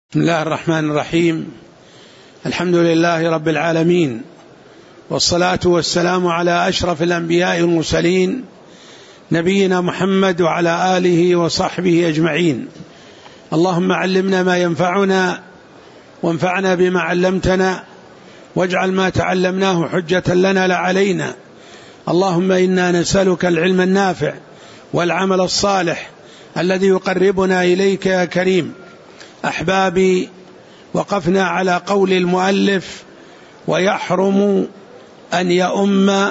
بسم الله الرحمن الرحيم. الحمد لله رب العالمين، والصلاة والسلام على أشرف الأنبياء والمرسلين نبينا محمد وعلى آله وصحبه أجمعين. اللهم علمنا ما ينفعنا وانفعنا بما علمتنا، واجعل ما تعلمناه حجة لنا لا علينا. اللهم إنا نسألك العلم النافع والعمل الصالح الذي يقربنا إليك يا كريم. أحبابي، وقفنا على قول المؤلف: ويحرم أن يؤم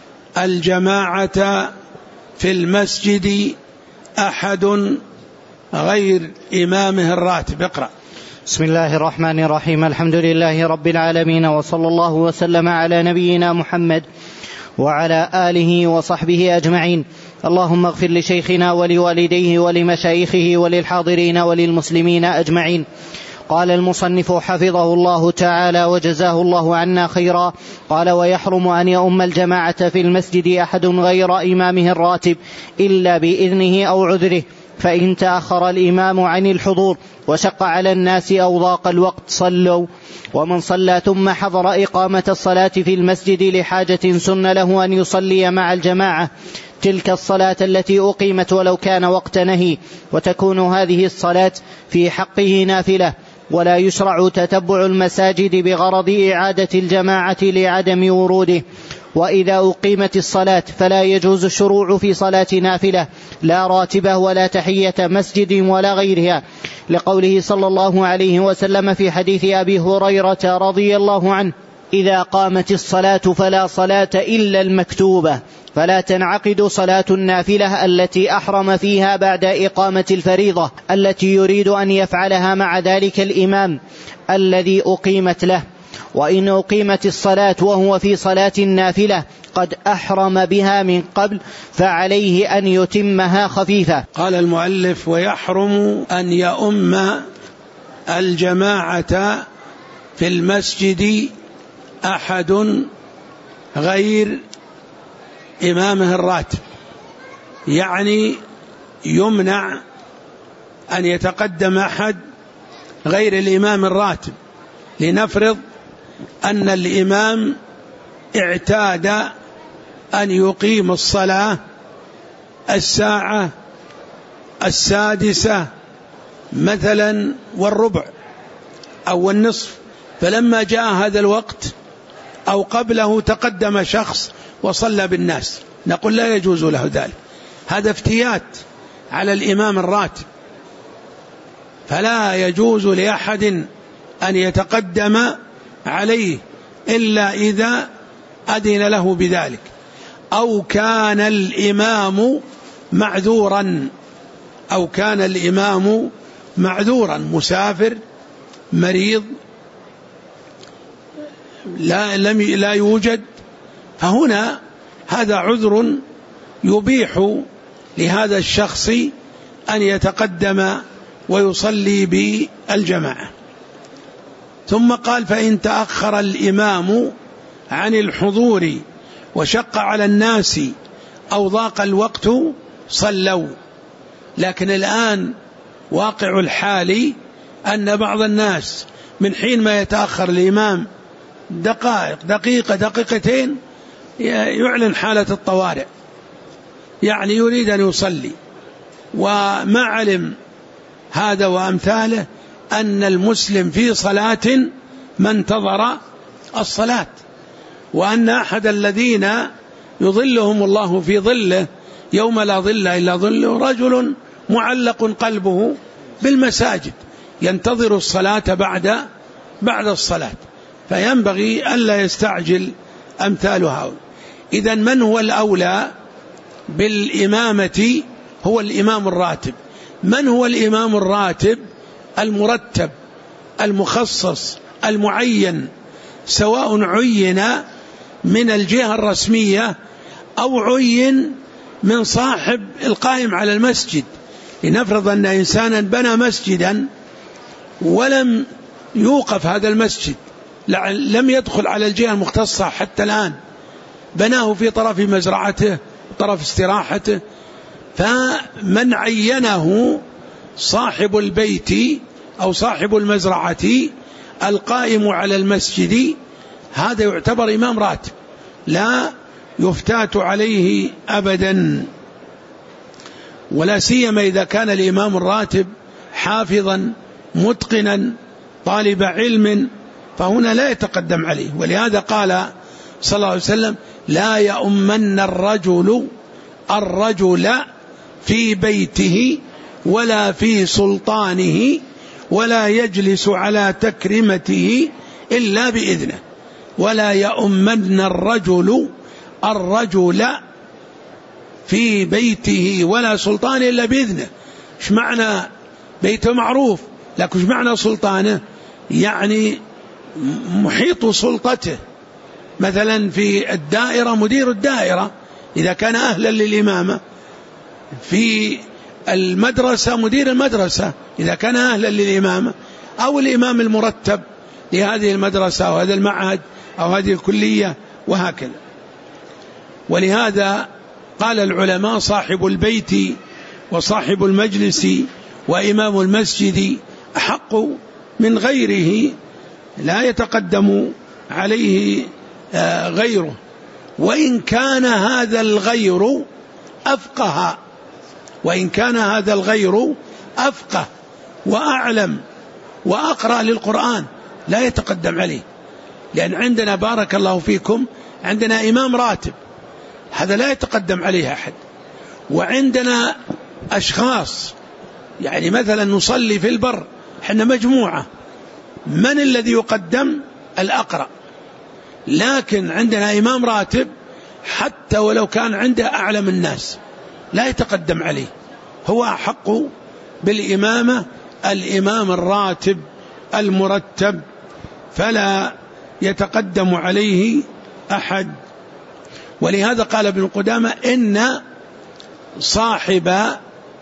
الجماعة في المسجد أحد غير إمامه الراتب. اقرأ. بسم الله الرحمن الرحيم. الحمد لله رب العالمين، وصلى الله وسلم على نبينا محمد وعلى آله وصحبه أجمعين. اللهم اغفر لشيخنا ولوالديه ولمشايخه وللحاضرين وللمسلمين أجمعين. قال المصنف حفظه الله تعالى وجزاه الله عنا خيرا: قال: ويحرم أن يؤم الجماعة في المسجد أحد غير إمامه الراتب إلا بإذنه أو عذره، فإن تأخر الإمام عن الحضور وشق على الناس أو ضاق الوقت صلوا. ومن صلى ثم حضر إقامة الصلاة في المسجد لحاجة سن له أن يصلي مع الجماعة تلك الصلاة التي أقيمت ولو كان وقت نهي، وتكون هذه الصلاة في حقه نافلة، ولا يشرع تتبع المساجد بغرض إعادة الجماعة لعدم وروده. وإذا أقيمت الصلاة فلا يجوز الشروع في صلاة نافلة لا راتبة ولا تحية مسجد ولا غيرها، لقوله صلى الله عليه وسلم في حديث أبي هريرة رضي الله عنه: إذا قامت الصلاة فلا صلاة إلا المكتوبة، فلا تنعقد صلاة النافلة التي أحرم فيها بعد إقامة الفريضة التي يريد أن يفعلها مع ذلك الإمام الذي أقيمت له. وإن أقيمت الصلاة وهو في صلاة النافلة قد أحرم بها من قبل فعليه أن يتمها خفيفة. قال المؤلف: ويحرم أن يؤم الجماعة في المسجد أحد غير إمامه الراتب، يعني يمنع أن يتقدم أحد غير الإمام الراتب. لنفرض أن الإمام اعتاد أن يقيم الصلاة 6:06 مثلا والربع أو النصف، فلما جاء هذا الوقت أو قبله تقدم شخص وصلى بالناس، نقول لا يجوز له ذلك، هذا افتيات على الإمام الراتب، فلا يجوز لأحد أن يتقدم عليه إلا إذا أذن له بذلك، أو كان الإمام معذورا مسافر مريض لا يوجد، فهنا هذا عذر يبيح لهذا الشخص أن يتقدم ويصلي بالجماعة. ثم قال: فإن تأخر الإمام عن الحضور وشق على الناس أو ضاق الوقت صلوا. لكن الآن واقع الحال أن بعض الناس من حين ما يتأخر الإمام دقيقة دقيقتين يعلن حالة الطوارئ، يعني يريد أن يصلي، وما علم هذا وأمثاله أن المسلم في صلاة ما انتظر الصلاة، وأن أحد الذين يظلهم الله في ظله يوم لا ظل إلا ظله رجل معلق قلبه بالمساجد ينتظر الصلاة بعد الصلاة، فينبغي ألا يستعجل أمثال هؤلاء. إذن من هو الأولى بالإمامة؟ هو الإمام الراتب. من هو الإمام الراتب؟ المرتب المخصص المعين، سواء عين من الجهة الرسمية أو عين من صاحب القائم على المسجد. لنفرض أن إنسانا بنى مسجدا ولم يوقف هذا المسجد، لم يدخل على الجهة المختصة حتى الآن، بناه في طرف مزرعته طرف استراحته، فمن عينه صاحب البيت أو صاحب المزرعة القائم على المسجد، هذا يعتبر إمام راتب لا يفتات عليه أبدا، ولا سيما إذا كان الإمام الراتب حافظا متقنا طالب علم، فهنا لا يتقدم عليه. ولهذا قال صلى الله عليه وسلم: لا يؤمن الرجل في بيته ولا في سلطانه ولا يجلس على تكريمته إلا بإذنه. ولا يؤمن الرجل في بيته ولا سلطانه إلا بإذنه. إيش معنى بيته؟ معروف، لكن إيش معنى سلطانه؟ يعني محيط سلطته، مثلا في الدائرة مدير الدائرة إذا كان أهلا للإمامة، في المدرسة مدير المدرسة إذا كان أهلا للإمامة، أو الإمام المرتب لهذه المدرسة أو هذا المعهد أو هذه الكلية، وهكذا. ولهذا قال العلماء: صاحب البيت وصاحب المجلس وإمام المسجد أحق من غيره، لا يتقدم عليه غيره، وإن كان هذا الغير أفقه، وإن كان هذا الغير أفقه وأعلم وأقرأ للقرآن لا يتقدم عليه. لأن عندنا بارك الله فيكم عندنا إمام راتب، هذا لا يتقدم عليه أحد. وعندنا أشخاص يعني مثلا نصلي في البر، احنا مجموعة، من الذي يقدم؟ الأقرأ. لكن عندنا إمام راتب حتى ولو كان عنده أعلم الناس لا يتقدم عليه، هو أحق بالإمامة الإمام الراتب المرتب، فلا يتقدم عليه أحد. ولهذا قال ابن قدامة: إن صاحب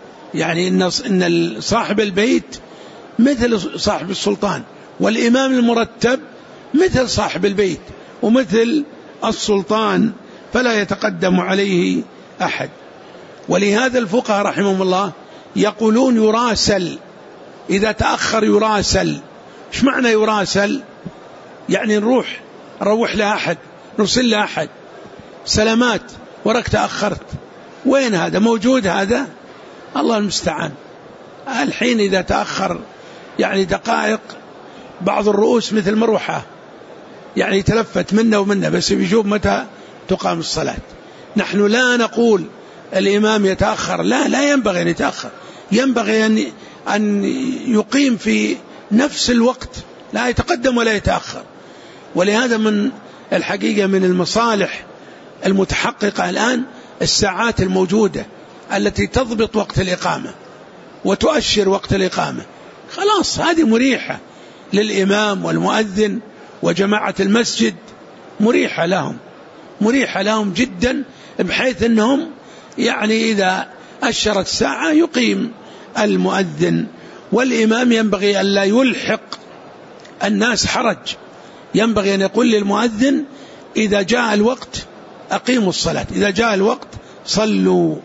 البيت مثل صاحب السلطان، والإمام المرتب مثل صاحب البيت ومثل السلطان، فلا يتقدم عليه أحد. ولهذا الفقهاء رحمهم الله يقولون يراسل، إذا تأخر يراسل. إيش معنى يراسل؟ يعني نروح لأحد، نرسل لأحد سلامات ورك تأخرت، وين هذا؟ موجود هذا؟ الله المستعان. الحين إذا تأخر يعني دقائق، بعض الرؤوس مثل مروحة يعني تلفت منا ومنا، بس بيشوف متى تقام الصلاة. نحن لا نقول الإمام يتأخر، لا ينبغي أن يتأخر، ينبغي أن يقيم في نفس الوقت، لا يتقدم ولا يتأخر. ولهذا من الحقيقة من المصالح المتحققة الآن الساعات الموجودة التي تضبط وقت الإقامة وتؤشر وقت الإقامة، خلاص هذه مريحة للإمام والمؤذن وجماعة المسجد، مريحة لهم جدا، بحيث أنهم يعني إذا أشرت ساعة يقيم المؤذن. والإمام ينبغي أن لا يلحق الناس حرج، ينبغي أن يقول للمؤذن: إذا جاء الوقت أقيموا الصلاة، إذا جاء الوقت صلوا.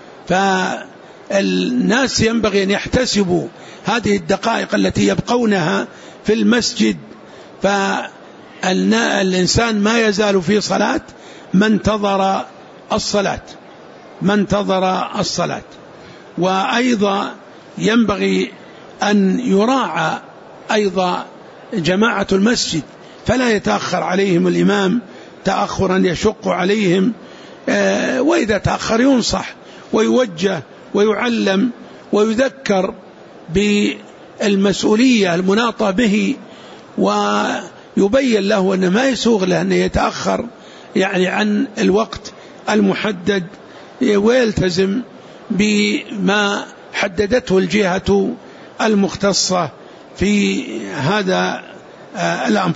فالناس ينبغي أن يحتسبوا هذه الدقائق التي يبقونها في المسجد، فالإنسان ما يزال في صلاة ما انتظر الصلاة. وأيضا ينبغي أن يراعى أيضا جماعة المسجد، فلا يتأخر عليهم الإمام تأخرا يشق عليهم، وإذا تأخر ينصح ويوجه ويعلم ويذكر بالمسؤولية المناطة به، ويبين له أنه ما يسوغ له أن يتأخر يعني عن الوقت المحدد، ويلتزم بما حددته الجهة المختصة في هذا الأمر.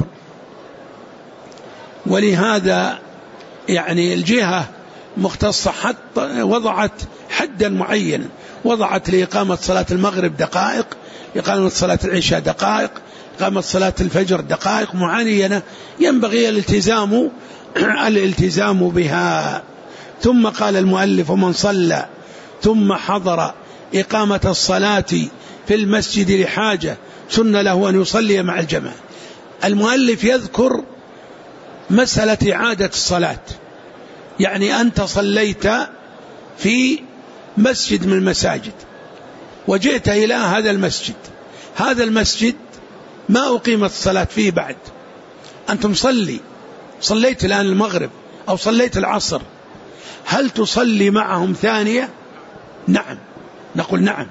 ولهذا يعني الجهة مختصة حتى وضعت حدا معينا، وضعت لإقامة صلاة المغرب دقائق، إقامة صلاة العشاء دقائق، إقامة صلاة الفجر دقائق معينة ينبغي الالتزام بها. ثم قال المؤلف: ومن صلى ثم حضر إقامة الصلاة في المسجد لحاجة سنة له أن يصلي مع الجماعة. المؤلف يذكر مسألة إعادة الصلاة، يعني أنت صليت في مسجد من المساجد وجئت إلى هذا المسجد، هذا المسجد ما أقيمت الصلاة فيه بعد، أنت صليت الآن المغرب أو صليت العصر، هل تصلي معهم ثانية؟ نعم، نقول نعم.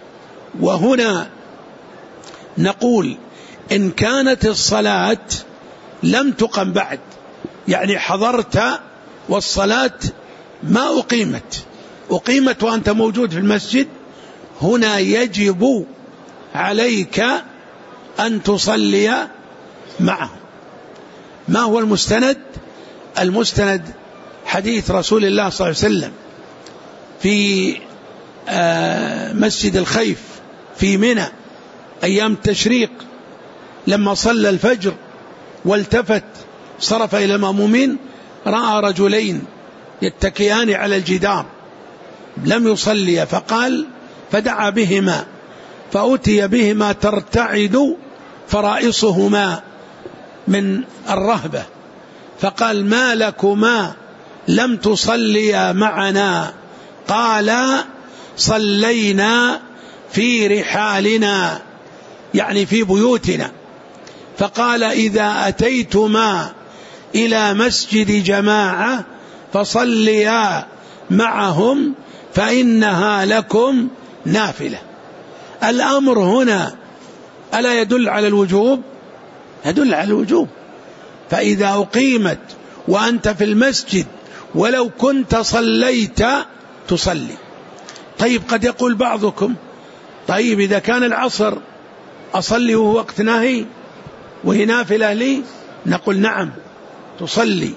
وهنا نقول إن كانت الصلاة لم تقم بعد، يعني حضرت والصلاة ما أقيمت وأنت موجود في المسجد، هنا يجب عليك أن تصلي معه. ما هو المستند؟ المستند حديث رسول الله صلى الله عليه وسلم في مسجد الخيف في منى أيام التشريق، لما صلى الفجر والتفت صرف إلى المأمومين رأى رجلين يتكيان على الجدار لم يصلي، فقال فدعا بهما فأتي بهما ترتعد فرائصهما من الرهبة، فقال ما لكما لم تصليا معنا؟ قال صلينا في رحالنا، يعني في بيوتنا. فقال إذا أتيتما إلى مسجد جماعة فصليا معهم فإنها لكم نافلة. الأمر هنا ألا يدل على الوجوب؟ يدل على الوجوب. فإذا أقيمت وأنت في المسجد ولو كنت صليت تصلي. طيب قد يقول بعضكم طيب إذا كان العصر أصلي وهو وقت ناهي وهي نافلة لي؟ نقول نعم تصلي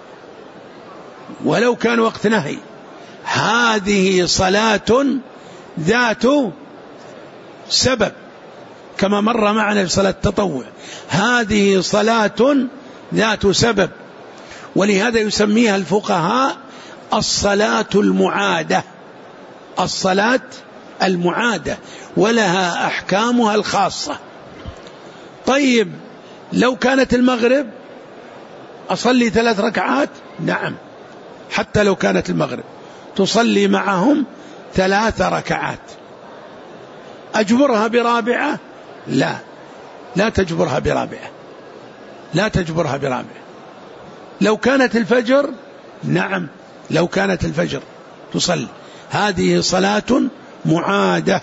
ولو كان وقت نهي، هذه صلاة ذات سبب كما مر معنا في صلاة التطوع، هذه صلاة ذات سبب، ولهذا يسميها الفقهاء الصلاة المعادة، الصلاة المعادة، ولها أحكامها الخاصة. طيب لو كانت المغرب أصلي 3 ركعات؟ نعم، حتى لو كانت المغرب تصلي معهم 3 ركعات. أجبرها برابعة؟ لا تجبرها برابعة، لا تجبرها برابعة. لو كانت الفجر؟ نعم، لو كانت الفجر تصلي. هذه صلاة معادة.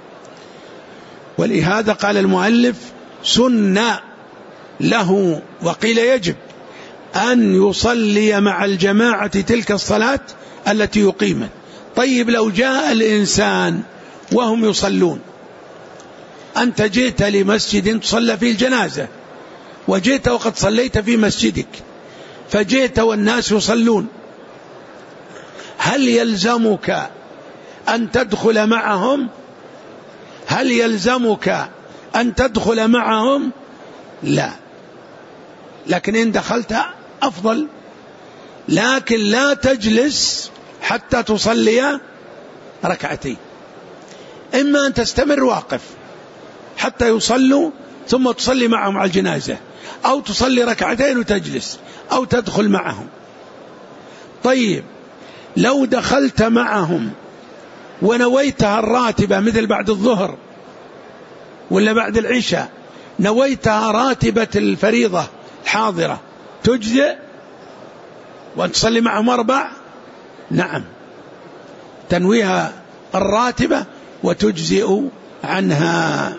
ولهذا قال المؤلف سنة له، وقيل يجب أن يصلي مع الجماعة تلك الصلاة التي يقيمت. طيب لو جاء الإنسان وهم يصلون، أنت جئت لمسجد تصلى فيه الجنازة وجئت وقد صليت في مسجدك، فجئت والناس يصلون، هل يلزمك أن تدخل معهم؟ هل يلزمك أن تدخل معهم؟ لا، لكن إن دخلت أفضل، لكن لا تجلس حتى تصلي ركعتين، إما أن تستمر واقف حتى يصلوا ثم تصلي معهم على الجنازة، أو تصلي ركعتين وتجلس، أو تدخل معهم. طيب لو دخلت معهم ونويتها الراتبة مثل بعد الظهر ولا بعد العشاء، نويتها راتبة الفريضة الحاضرة، تجزئ وأن تصلي معهم 4؟ نعم، تنويها الراتبة وتجزئ عنها.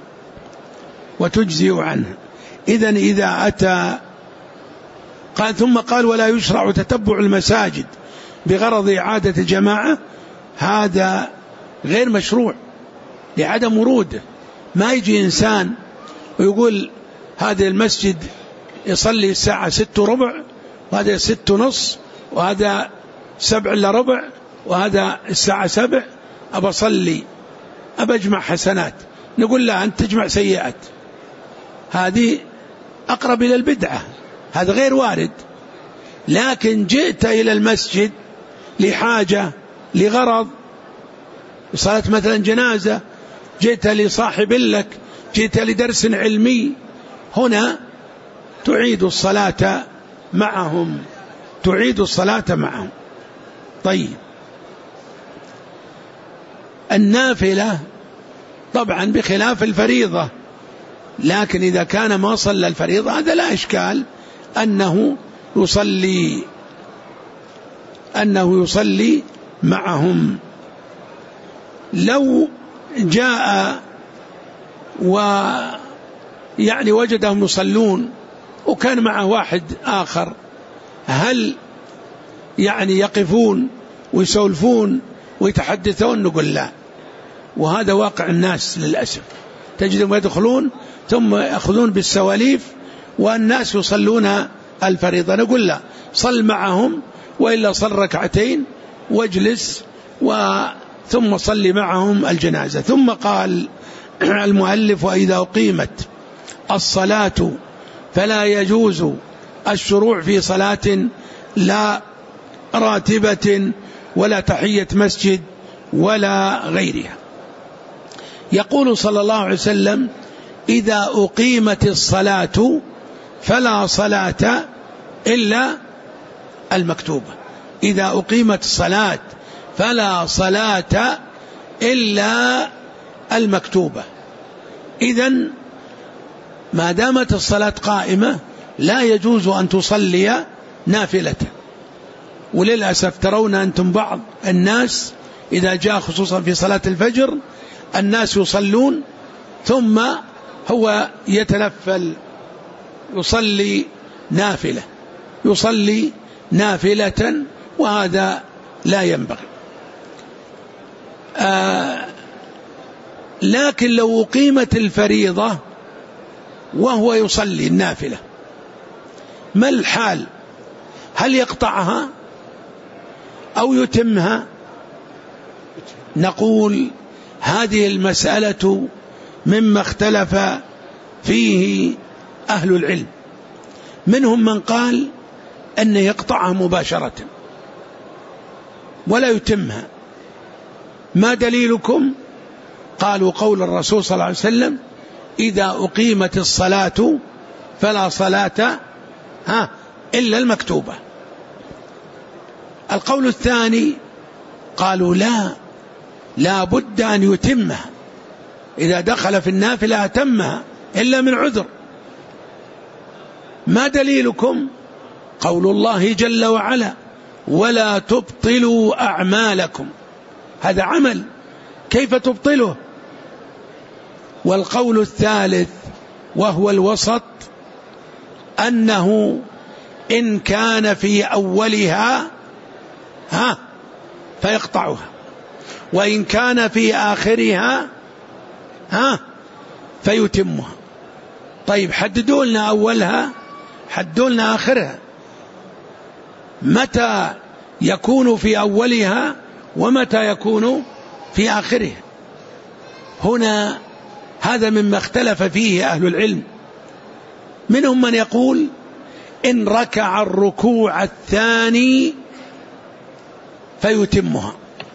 إذن إذا أتى قال ثم قال ولا يشرع تتبع المساجد بغرض إعادة الجماعة، هذا غير مشروع لعدم وروده. ما يجي إنسان ويقول هذا المسجد يصلي الساعة 6:15 وهذا 6:30 وهذا 7:15 وهذا الساعة 7، أبى أصلي أبى أجمع حسنات، نقول لا أنت تجمع سيئات، هذه أقرب إلى البدعة، هذا غير وارد. لكن جئت إلى المسجد لحاجة لغرض، صلاة مثلا جنازة، جئت لصاحب لك جئت لدرس علمي، هنا تعيد الصلاة معهم، تعيد الصلاة معهم. طيب، النافلة طبعا بخلاف الفريضة، لكن إذا كان ما صلى الفريضة هذا لا إشكال أنه يصلي معهم. لو جاء ويعني وجدهم يصلون وكان معه واحد آخر، هل يعني يقفون ويسولفون ويتحدثون؟ نقول لا. وهذا واقع الناس للأسف، تجدهم يدخلون ثم يأخذون بالسواليف والناس يصلون الفريضة. نقول لا، صل معهم، وإلا صل ركعتين واجلس ثم صل معهم الجنازة. ثم قال المؤلف: وإذا أقيمت الصلاة فلا يجوز الشروع في صلاة لا راتبة ولا تحية مسجد ولا غيرها. يقول صلى الله عليه وسلم: إذا أقيمت الصلاة فلا صلاة إلا المكتوبة. إذا أقيمت الصلاة فلا صلاة إلا المكتوبة. إذن ما دامت الصلاة قائمة لا يجوز أن تصلي نافلة. وللأسف ترون أنتم بعض الناس إذا جاء خصوصا في صلاة الفجر الناس يصلون ثم هو يتنفل يصلي نافلة، وهذا لا ينبغي. لكن لو أقيمت الفريضة وهو يصلي النافلة، ما الحال؟ هل يقطعها أو يتمها؟ نقول هذه المسألة مما اختلف فيه أهل العلم. منهم من قال أن يقطعها مباشرة ولا يتمها. ما دليلكم؟ قالوا قول الرسول صلى الله عليه وسلم: إذا أقيمت الصلاة فلا صلاة إلا المكتوبة. القول الثاني قالوا لا بد أن يتمها، إذا دخل في النافلة أتمها إلا من عذر. ما دليلكم؟ قول الله جل وعلا: ولا تبطلوا أعمالكم. هذا عمل، كيف تبطله؟ والقول الثالث وهو الوسط أنه إن كان في أولها فيقطعها، وإن كان في آخرها فيتمها. طيب حددوا لنا أولها، حددوا لنا آخرها، متى يكون في أولها ومتى يكون في آخرها؟ هنا هذا مما اختلف فيه أهل العلم. منهم من يقول إن ركع الركوع الثاني فيتمها،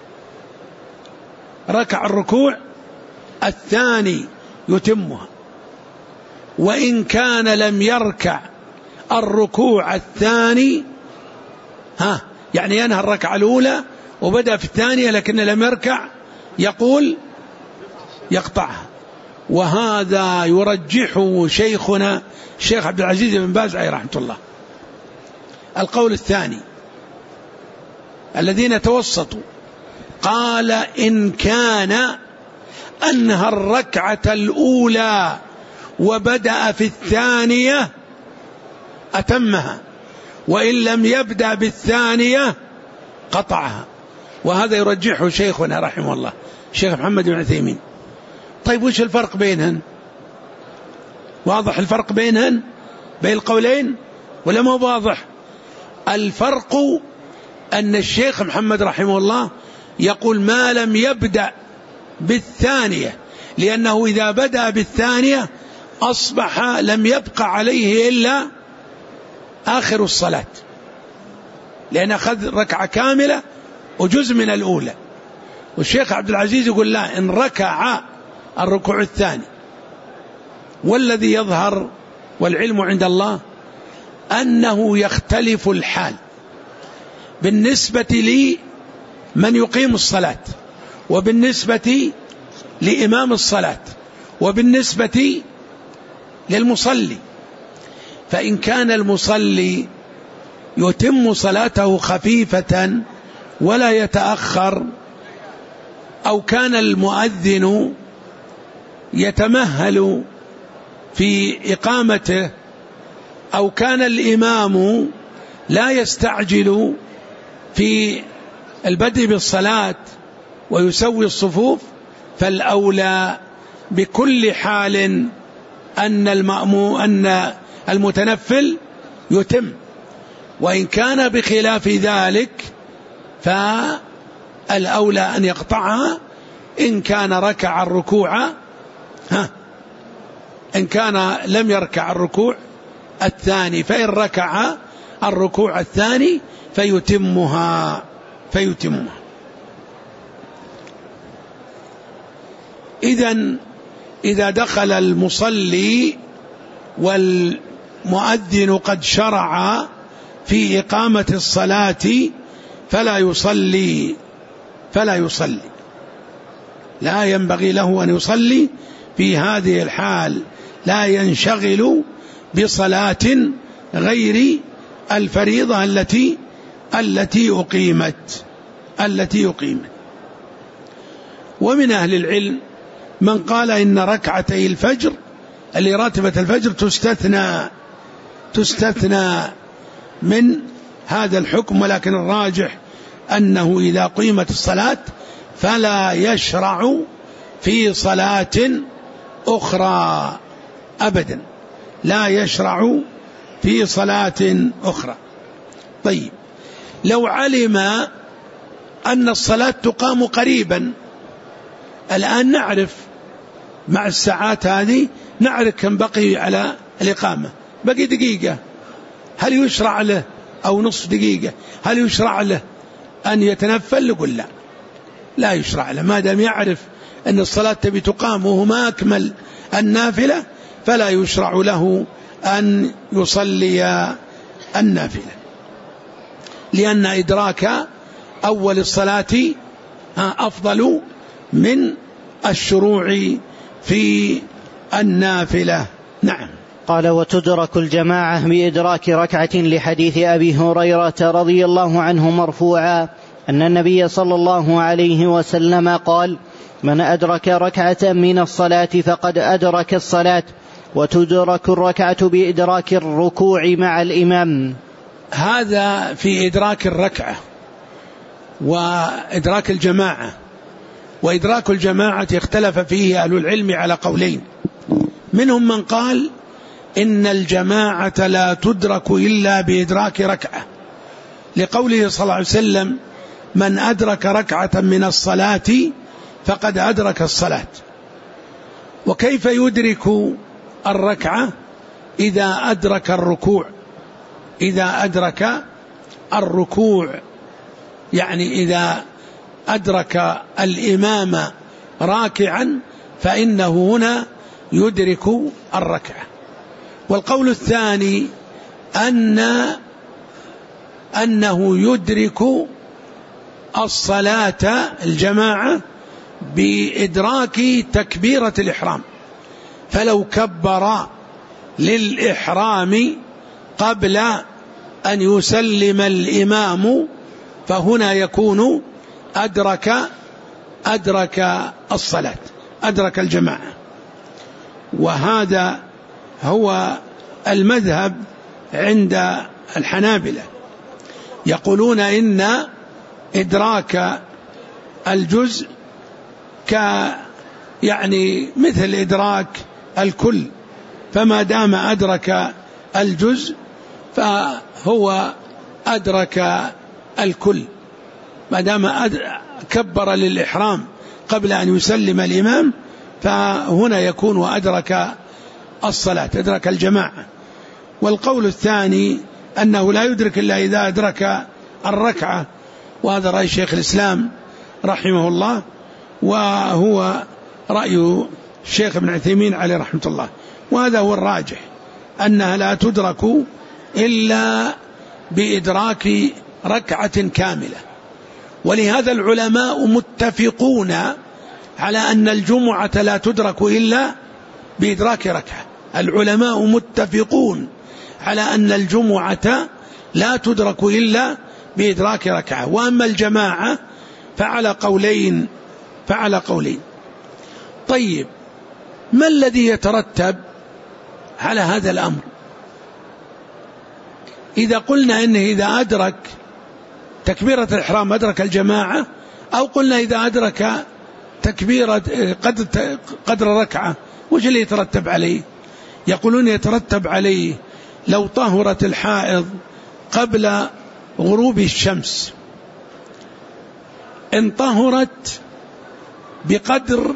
ركع الركوع الثاني يتمها، وإن كان لم يركع الركوع الثاني يعني ينهى الركعة الأولى وبدأ في الثانية لكن لم يركع، يقول يقطعها. وهذا يرجحه شيخنا الشيخ عبد العزيز بن باز عليه رحمة الله. القول الثاني الذين توسطوا قال إن كان أنهى الركعة الأولى وبدأ في الثانية أتمها، وإن لم يبدأ بالثانية قطعها. وهذا يرجحه شيخنا رحمه الله الشيخ محمد بن عثيمين. طيب وش الفرق بينهن؟ واضح الفرق بينهن بين القولين ولا ما واضح؟ الفرق أن الشيخ محمد رحمه الله يقول ما لم يبدأ بالثانية، لأنه إذا بدأ بالثانية أصبح لم يبقى عليه إلا آخر الصلاة، لأن أخذ ركعة كاملة وجزء من الأولى. والشيخ عبد العزيز يقول لا، إن ركع الركوع الثاني والذي يظهر والعلم عند الله أنه يختلف الحال بالنسبة لمن يقيم الصلاة، وبالنسبة لإمام الصلاة، وبالنسبة للمصلي. فإن كان المصلي يتم صلاته خفيفة ولا يتأخر، أو كان المؤذن يتمهل في إقامته، أو كان الإمام لا يستعجل في البدء بالصلاة ويسوي الصفوف، فالأولى بكل حال أن المتنفل يتم. وإن كان بخلاف ذلك فالأولى أن يقطعها إن كان ركع الركوع، إن كان لم يركع الركوع الثاني، فإن ركع الركوع الثاني فيتمها. إذا دخل المصلي والمؤذن قد شرع في إقامة الصلاة فلا يصلي، لا ينبغي له أن يصلي في هذه الحال، لا ينشغل بصلاة غير الفريضة التي أقيمت. ومن أهل العلم من قال إن ركعتي الفجر اللي راتبة الفجر تستثنى من هذا الحكم، ولكن الراجح أنه إذا قيمت الصلاة فلا يشرع في صلاة أخرى أبدا، لا يشرع في صلاة أخرى. طيب، لو علم أن الصلاة تقام قريبا، الآن نعرف مع الساعات هذه نعرف كم بقي على الإقامة، بقي دقيقة، هل يشرع له أو نصف دقيقة، هل يشرع له أن يتنفل؟ نقول لا يشرع له، ما دام يعرف أن الصلاة تبي تقام وهو ما أكمل النافلة فلا يشرع له أن يصلي النافلة، لأن إدراك أول الصلاة أفضل من الشروع في النافلة. نعم. قال: وتدرك الجماعة بإدراك ركعة، لحديث أبي هريرة رضي الله عنه مرفوعا أن النبي صلى الله عليه وسلم قال: من أدرك ركعة من الصلاة فقد أدرك الصلاة. وتدرك الركعة بإدراك الركوع مع الإمام. هذا في إدراك الركعة وإدراك الجماعة. وإدراك الجماعة اختلف فيه أهل العلم على قولين، منهم من قال إن الجماعة لا تدرك إلا بإدراك ركعة، لقوله صلى الله عليه وسلم: من أدرك ركعة من الصلاة فقد أدرك الصلاة. وكيف يدرك الركعة؟ إذا أدرك الركوع، يعني إذا أدرك الإمام راكعا فإنه هنا يدرك الركعة. والقول الثاني أنه يدرك الصلاة الجماعة بإدراك تكبيرة الإحرام، فلو كبر للإحرام قبل أن يسلم الإمام فهنا يكون أدرك الصلاة، أدرك الجماعة. وهذا هو المذهب عند الحنابلة، يقولون إن إدراك الجزء يعني مثل إدراك الكل، فما دام أدرك الجزء فهو أدرك الكل، ما دام كبر للإحرام قبل أن يسلم الإمام فهنا يكون أدرك الصلاة، أدرك الجماعة. والقول الثاني أنه لا يدرك إلا إذا أدرك الركعة، وهذا رأي شيخ الإسلام رحمه الله، وهو رأي الشيخ ابن عثيمين عليه رحمة الله، وهذا هو الراجح، أنها لا تدرك إلا بإدراك ركعة كاملة. ولهذا العلماء متفقون على أن الجمعة لا تدرك إلا بإدراك ركعة. العلماء متفقون على أن الجمعة لا تدرك إلا بإدراك ركعة. وأما الجماعة فعلى قولين. طيب، ما الذي يترتب على هذا الأمر؟ إذا قلنا إنه إذا أدرك تكبيرة الإحرام أدرك الجماعة، أو قلنا إذا أدرك تكبيرة قدر ركعة، وش اللي يترتب عليه؟ يقولون يترتب عليه لو طهرت الحائض قبل غروب الشمس، إن طهرت بقدر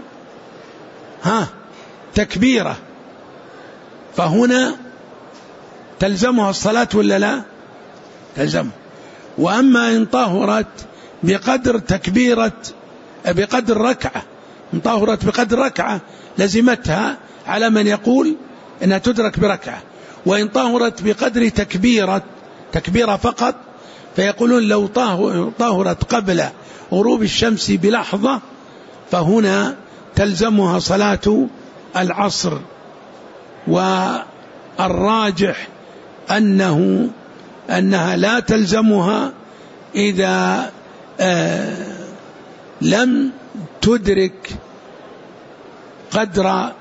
تكبيرة فهنا تلزمها الصلاة ولا لا؟ تلزمها. وأما إن طهرت بقدر ركعة، إن طهرت بقدر ركعة لزمتها على من يقول إنها تدرك بركعة. وإن طهرت بقدر تكبيرة فقط فيقولون لو طهرت قبل غروب الشمس بلحظة فهنا تلزمها صلاة العصر. والراجح أنها لا تلزمها إذا لم تدرك قدر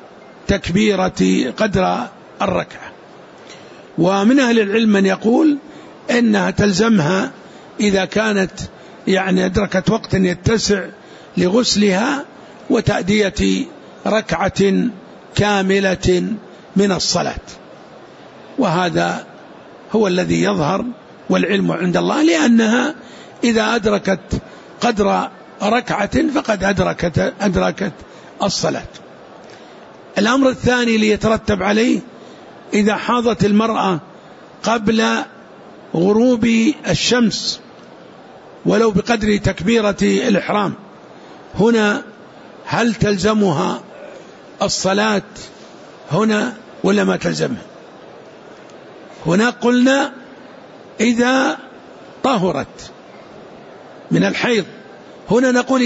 الركعة. ومن أهل العلم من يقول إنها تلزمها إذا كانت أدركت وقت يتسع لغسلها وتأدية ركعة كاملة من الصلاة. وهذا هو الذي يظهر والعلم عند الله، لأنها إذا أدركت قدر ركعة فقد أدركت الصلاة. الأمر الثاني ليترتب عليه إذا حاضت المرأة قبل غروب الشمس ولو بقدر تكبيرة الإحرام، هنا هل تلزمها الصلاة هنا ولا ما تلزمها؟ هنا قلنا إذا طهرت من الحيض، هنا نقول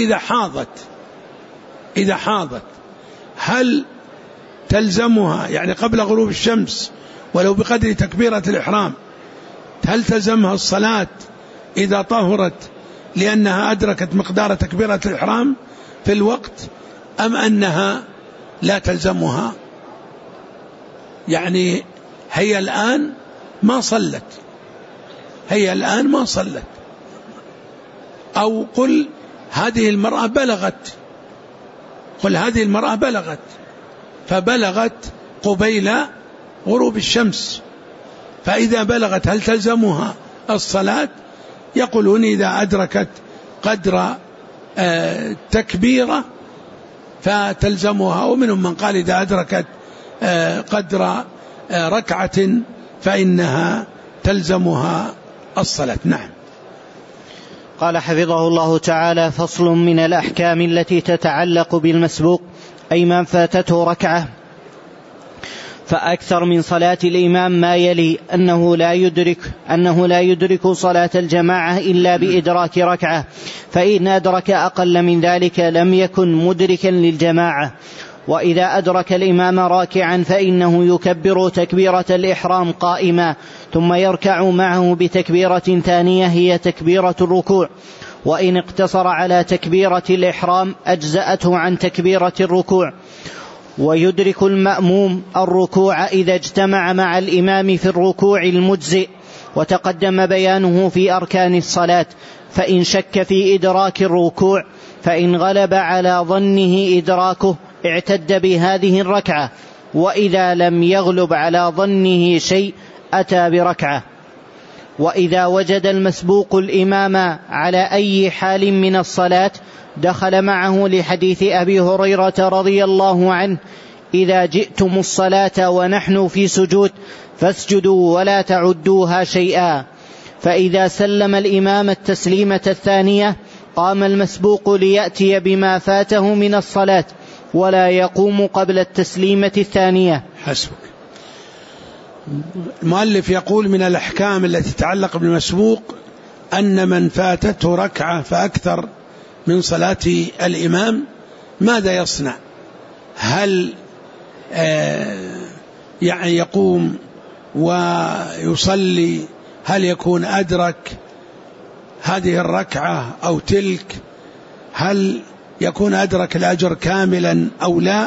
إذا حاضت هل تلزمها قبل غروب الشمس ولو بقدر تكبيرة الإحرام، هل تلزمها الصلاة إذا طهرت لأنها أدركت مقدار تكبيرة الإحرام في الوقت، أم أنها لا تلزمها؟ هي الآن ما صلت، أو قل هذه المرأة بلغت فبلغت قبيل غروب الشمس، فإذا بلغت هل تلزمها الصلاة؟ يقولون إذا أدركت قدر تكبيرة فتلزمها، ومنهم من قال إذا أدركت قدر ركعة فإنها تلزمها الصلاة. نعم. قال حفظه الله تعالى: فصل من الأحكام التي تتعلق بالمسبوق، أي من فاتته ركعة فأكثر من صلاة الإمام ما يلي: أنه لا يدرك صلاة الجماعة إلا بإدراك ركعة، فإن أدرك أقل من ذلك لم يكن مدركا للجماعة. وإذا أدرك الإمام راكعا فإنه يكبر تكبيرة الإحرام قائما، ثم يركع معه بتكبيرة ثانية هي تكبيرة الركوع. وإن اقتصر على تكبيرة الإحرام أجزأته عن تكبيرة الركوع. ويدرك المأموم الركوع إذا اجتمع مع الإمام في الركوع المجزئ، وتقدم بيانه في أركان الصلاة. فإن شك في إدراك الركوع فإن غلب على ظنه إدراكه اعتد بهذه الركعة، وإذا لم يغلب على ظنه شيء أتى بركعة. وإذا وجد المسبوق الإمام على أي حال من الصلاة دخل معه، لحديث أبي هريرة رضي الله عنه: إذا جئتم الصلاة ونحن في سجود فاسجدوا ولا تعدوها شيئا. فإذا سلم الإمام التسليمة الثانية قام المسبوق ليأتي بما فاته من الصلاة، ولا يقوم قبل التسليمة الثانية. حسبك. المؤلف يقول من الأحكام التي تتعلق بالمسبوق أن من فاتته ركعة فأكثر من صلاة الإمام ماذا يصنع؟ هل يعني يقوم ويصلي؟ هل يكون أدرك هذه الركعة أو تلك؟ هل يكون أدرك الأجر كاملا أو لا؟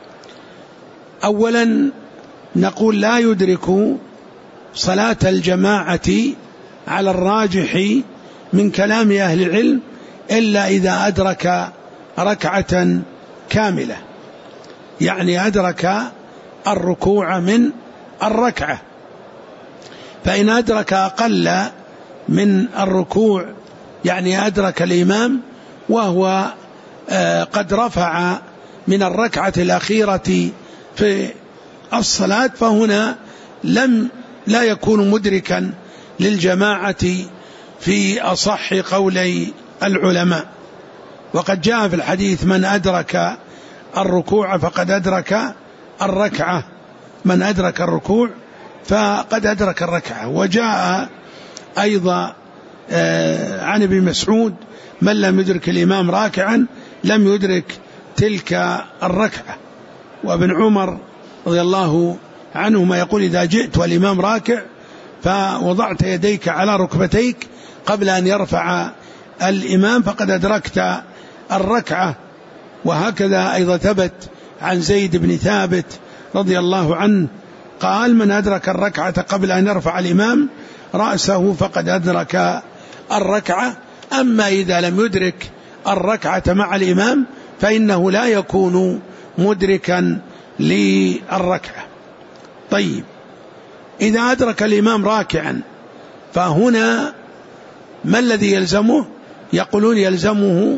أولا نقول لا يدرك صلاة الجماعة على الراجح من كلام أهل العلم إلا إذا أدرك ركعة كاملة، يعني أدرك الركوع من الركعة. فإن أدرك أقل من الركوع يعني أدرك الإمام وهو قد رفع من الركعة الأخيرة في الصلاة فهنا لا يكون مدركا للجماعة في أصح قولي العلماء. وقد جاء في الحديث من أدرك الركوع فقد أدرك الركعة، من أدرك الركوع فقد أدرك الركعة. وجاء أيضا عن ابن مسعود من لم يدرك الإمام راكعا لم يدرك تلك الركعة. وابن عمر رضي الله عنهما يقول إذا جئت والإمام راكع فوضعت يديك على ركبتيك قبل أن يرفع الإمام فقد أدركت الركعة. وهكذا أيضا ثبت عن زيد بن ثابت رضي الله عنه قال من أدرك الركعة قبل أن يرفع الإمام رأسه فقد أدرك الركعة. أما إذا لم يدرك الركعة مع الإمام فإنه لا يكون مدركا للركعة. طيب إذا أدرك الإمام راكعا فهنا ما الذي يلزمه؟ يقولون يلزمه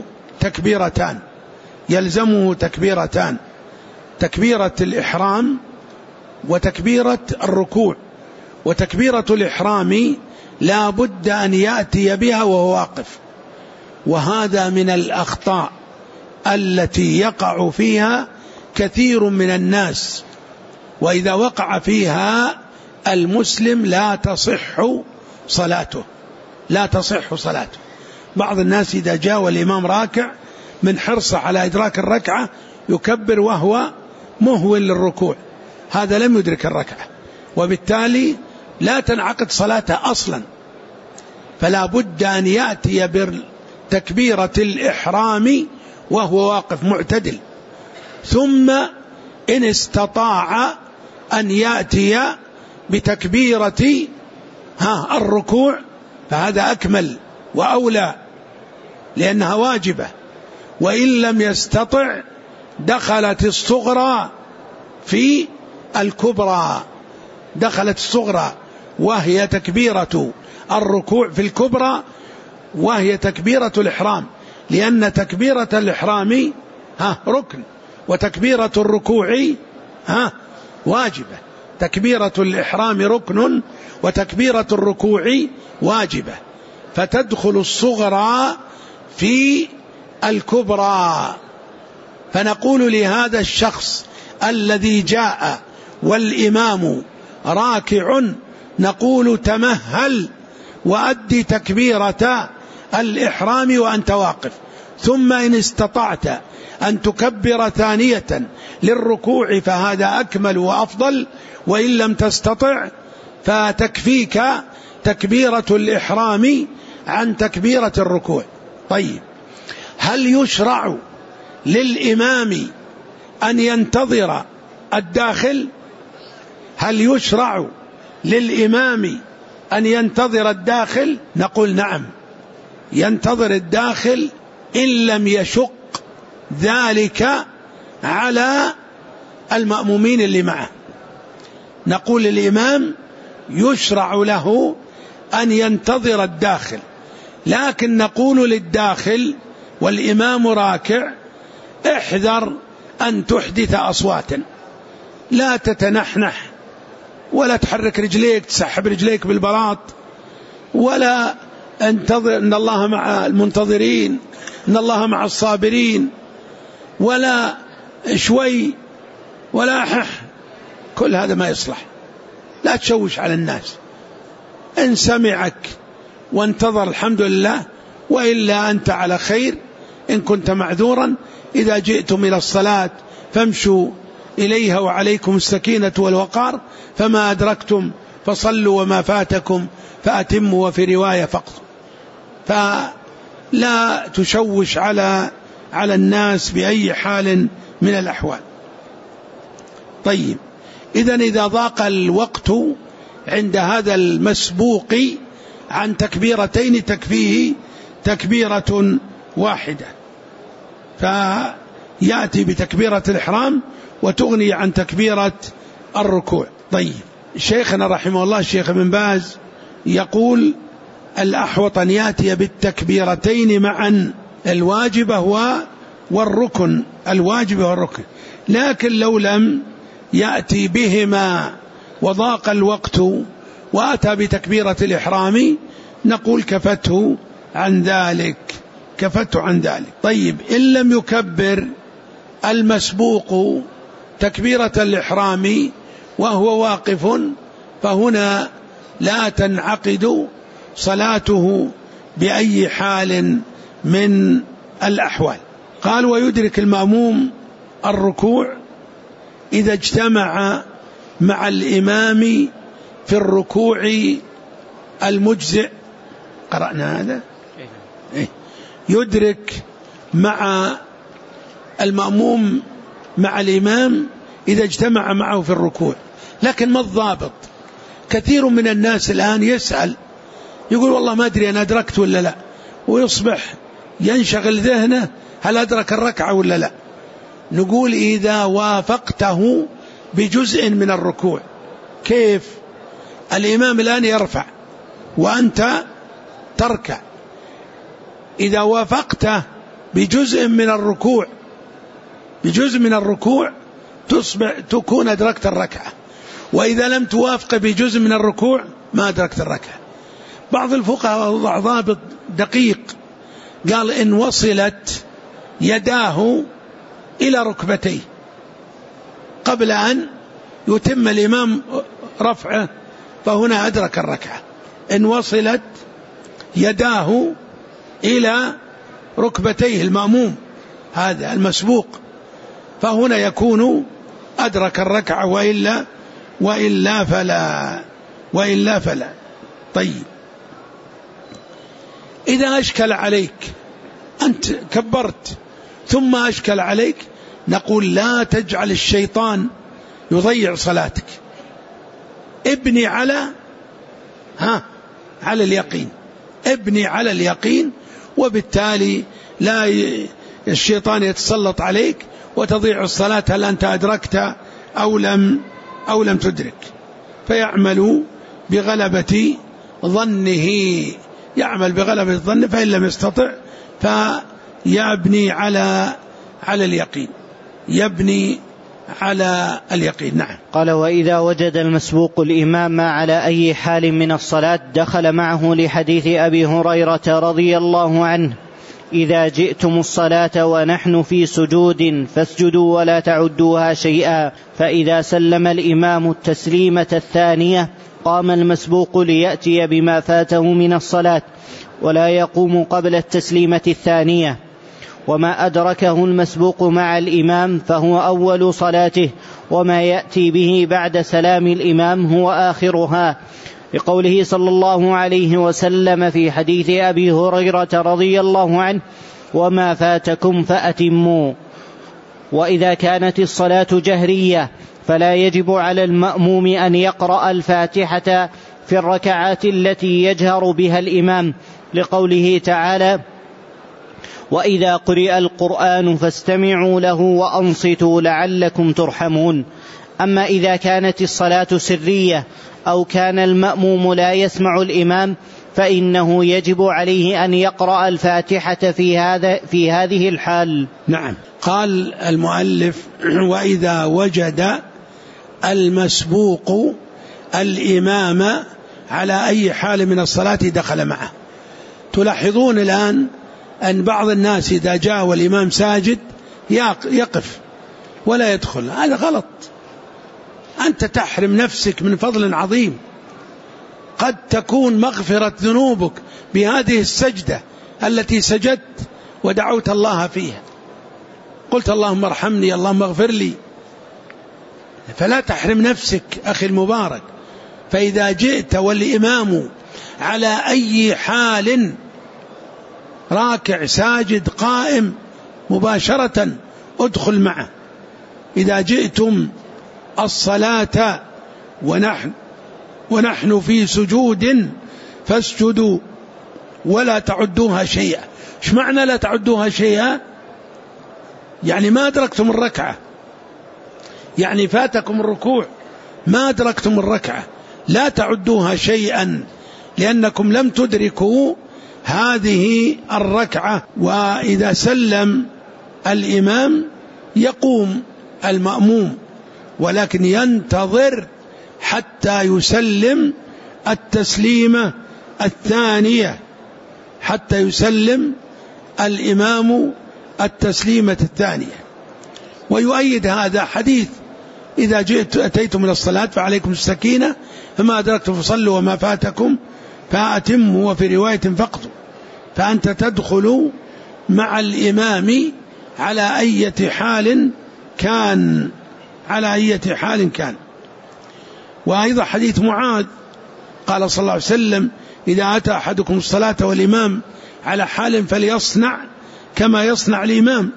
تكبيرتان، تكبيرة الإحرام وتكبيرة الركوع. وتكبيرة الإحرام لا بد أن يأتي بها وهو واقف، وهذا من الأخطاء التي يقع فيها كثير من الناس، وإذا وقع فيها المسلم لا تصح صلاته. بعض الناس إذا جاء والإمام راكع من حرصه على إدراك الركعة يكبر وهو مهول للركوع، هذا لم يدرك الركعة وبالتالي لا تنعقد صلاته أصلا. فلا بد أن يأتي بتكبيرة الإحرام وهو واقف معتدل، ثم إن استطاع أن يأتي بتكبيرة الركوع فهذا أكمل وأولى لأنها واجبة. وإن لم يستطع دخلت الصغرى في الكبرى، دخلت الصغرى وهي تكبيرة الركوع في الكبرى وهي تكبيرة الإحرام، لأن تكبيرة الإحرام ركن وتكبيرة الركوع واجبة. تكبيرة الإحرام ركن وتكبيرة الركوع واجبة، فتدخل الصغرى في الكبرى. فنقول لهذا الشخص الذي جاء والإمام راكع نقول تمهل وأدي تكبيرة الإحرام وأنت واقف، ثم إن استطعت أن تكبر ثانية للركوع فهذا أكمل وأفضل، وإن لم تستطع فتكفيك تكبيرة الإحرام عن تكبيرة الركوع. طيب هل يشرع للإمام أن ينتظر الداخل؟ هل يشرع للإمام أن ينتظر الداخل؟ نقول نعم، ينتظر الداخل إن لم يشق ذلك على المأمومين اللي معه. نقول للإمام يشرع له أن ينتظر الداخل، لكن نقول للداخل والإمام راكع احذر أن تحدث أصواتا، لا تتنحنح ولا تحرك رجليك تسحب رجليك بالبلاط، ولا انتظر ان الله مع المنتظرين ان الله مع الصابرين، ولا شوي ولاحح، كل هذا ما يصلح. لا تشوش على الناس، إن سمعك وانتظر الحمد لله، وإلا أنت على خير إن كنت معذورا. إذا جئتم إلى الصلاة فامشوا إليها وعليكم السكينة والوقار، فما أدركتم فصلوا وما فاتكم فأتموا، وفي رواية فقط. فلا تشوش على الناس بأي حال من الأحوال. طيب، إذا ضاق الوقت عند هذا المسبوق عن تكبيرتين تكفيه تكبيرة واحدة، فيأتي بتكبيرة الإحرام وتغني عن تكبيرة الركوع. طيب، شيخنا رحمه الله الشيخ ابن باز يقول الأحوط أن يأتي بالتكبيرتين معا، الواجبة والركن، الواجبة والركن. لكن لو لم يأتي بهما وضاق الوقت وأتى بتكبيرة الإحرام، نقول كفته عن ذلك، كفته عن ذلك. طيب، إن لم يكبر المسبوق تكبيرة الإحرام وهو واقف، فهنا لا تنعقد صلاته بأي حال من الأحوال. قال ويدرك المأموم الركوع إذا اجتمع مع الإمام في الركوع المجزئ. قرأنا هذا؟ يدرك مع المأموم مع الإمام إذا اجتمع معه في الركوع. لكن ما الضابط؟ كثير من الناس الآن يسأل يقول والله ما أدري أنا أدركت ولا لا، ويصبح ينشغل ذهنه هل أدرك الركعة ولا لا. نقول إذا وافقته بجزء من الركوع. كيف؟ الإمام الآن يرفع وأنت تركع، إذا وافقته بجزء من الركوع، بجزء من الركوع تكون أدركت الركعة. وإذا لم توافق بجزء من الركوع ما أدركت الركعة. بعض الفقهاء وضع ضابط دقيق، قال إن وصلت يداه إلى ركبتيه قبل أن يتم الإمام رفعه فهنا أدرك الركعة. إن وصلت يداه إلى ركبتيه المأموم هذا المسبوق فهنا يكون أدرك الركعة، وإلا فلا. طيب، إذا أشكل عليك، أنت كبرت ثم أشكل عليك، نقول لا تجعل الشيطان يضيع صلاتك، ابني على اليقين، ابني على اليقين، وبالتالي لا الشيطان يتسلط عليك وتضيع الصلاة هل أنت أدركت أو لم تدرك. فيعمل بغلبة ظنه، يعمل بغلبة الظن، فإن لم يستطع فيبني على اليقين، يبني على اليقين. نعم. قال وإذا وجد المسبوق الإمام على أي حال من الصلاة دخل معه لحديث أبي هريرة رضي الله عنه إذا جئتم الصلاة ونحن في سجود فاسجدوا ولا تعدوها شيئا، فإذا سلم الإمام التسليمة الثانية قام المسبوق ليأتي بما فاته من الصلاة ولا يقوم قبل التسليمة الثانية، وما أدركه المسبوق مع الإمام فهو أول صلاته، وما يأتي به بعد سلام الإمام هو آخرها، لقوله صلى الله عليه وسلم في حديث أبي هريرة رضي الله عنه وما فاتكم فأتموا. وإذا كانت الصلاة جهرية فلا يجب على المأموم أن يقرأ الفاتحة في الركعات التي يجهر بها الإمام، لقوله تعالى وإذا قرئ القرآن فاستمعوا له وأنصتوا لعلكم ترحمون. أما إذا كانت الصلاة سرية أو كان المأموم لا يسمع الإمام فإنه يجب عليه أن يقرأ الفاتحة في هذه الحال. نعم. قال المؤلف وإذا وجد المسبوق الإمام على أي حال من الصلاة دخل معه. تلاحظون الآن أن بعض الناس إذا جاء والإمام ساجد يقف ولا يدخل، هذا غلط. أنت تحرم نفسك من فضل عظيم. قد تكون مغفرة ذنوبك بهذه السجدة التي سجدت ودعوت الله فيها، قلت اللهم ارحمني، اللهم اغفر لي، فلا تحرم نفسك أخي المبارك. فإذا جئت والإمام على أي حال، راكع ساجد قائم، مباشرة ادخل معه. إذا جئتم الصلاة ونحن في سجود فاسجدوا ولا تعدوها شيئا. ايش معنى لا تعدوها شيئا؟ يعني ما أدركتم الركعة، يعني فاتكم الركوع ما أدركتم الركعة، لا تعدوها شيئا لأنكم لم تدركوا هذه الركعة. وإذا سلم الإمام يقوم المأموم، ولكن ينتظر حتى يسلم التسليمة الثانية، حتى يسلم الإمام التسليمة الثانية. ويؤيد هذا حديث إذا أتيتم إلى الصلاة فعليكم السكينة، فما أدركتم فصلوا وما فاتكم فأتموا، وفي رواية فاقضوا. فأنت تدخل مع الإمام على أي حال كان، على أي حال كان. وأيضا حديث معاذ قال صلى الله عليه وسلم إذا أتى أحدكم الصلاة والإمام على حال فليصنع كما يصنع الإمام.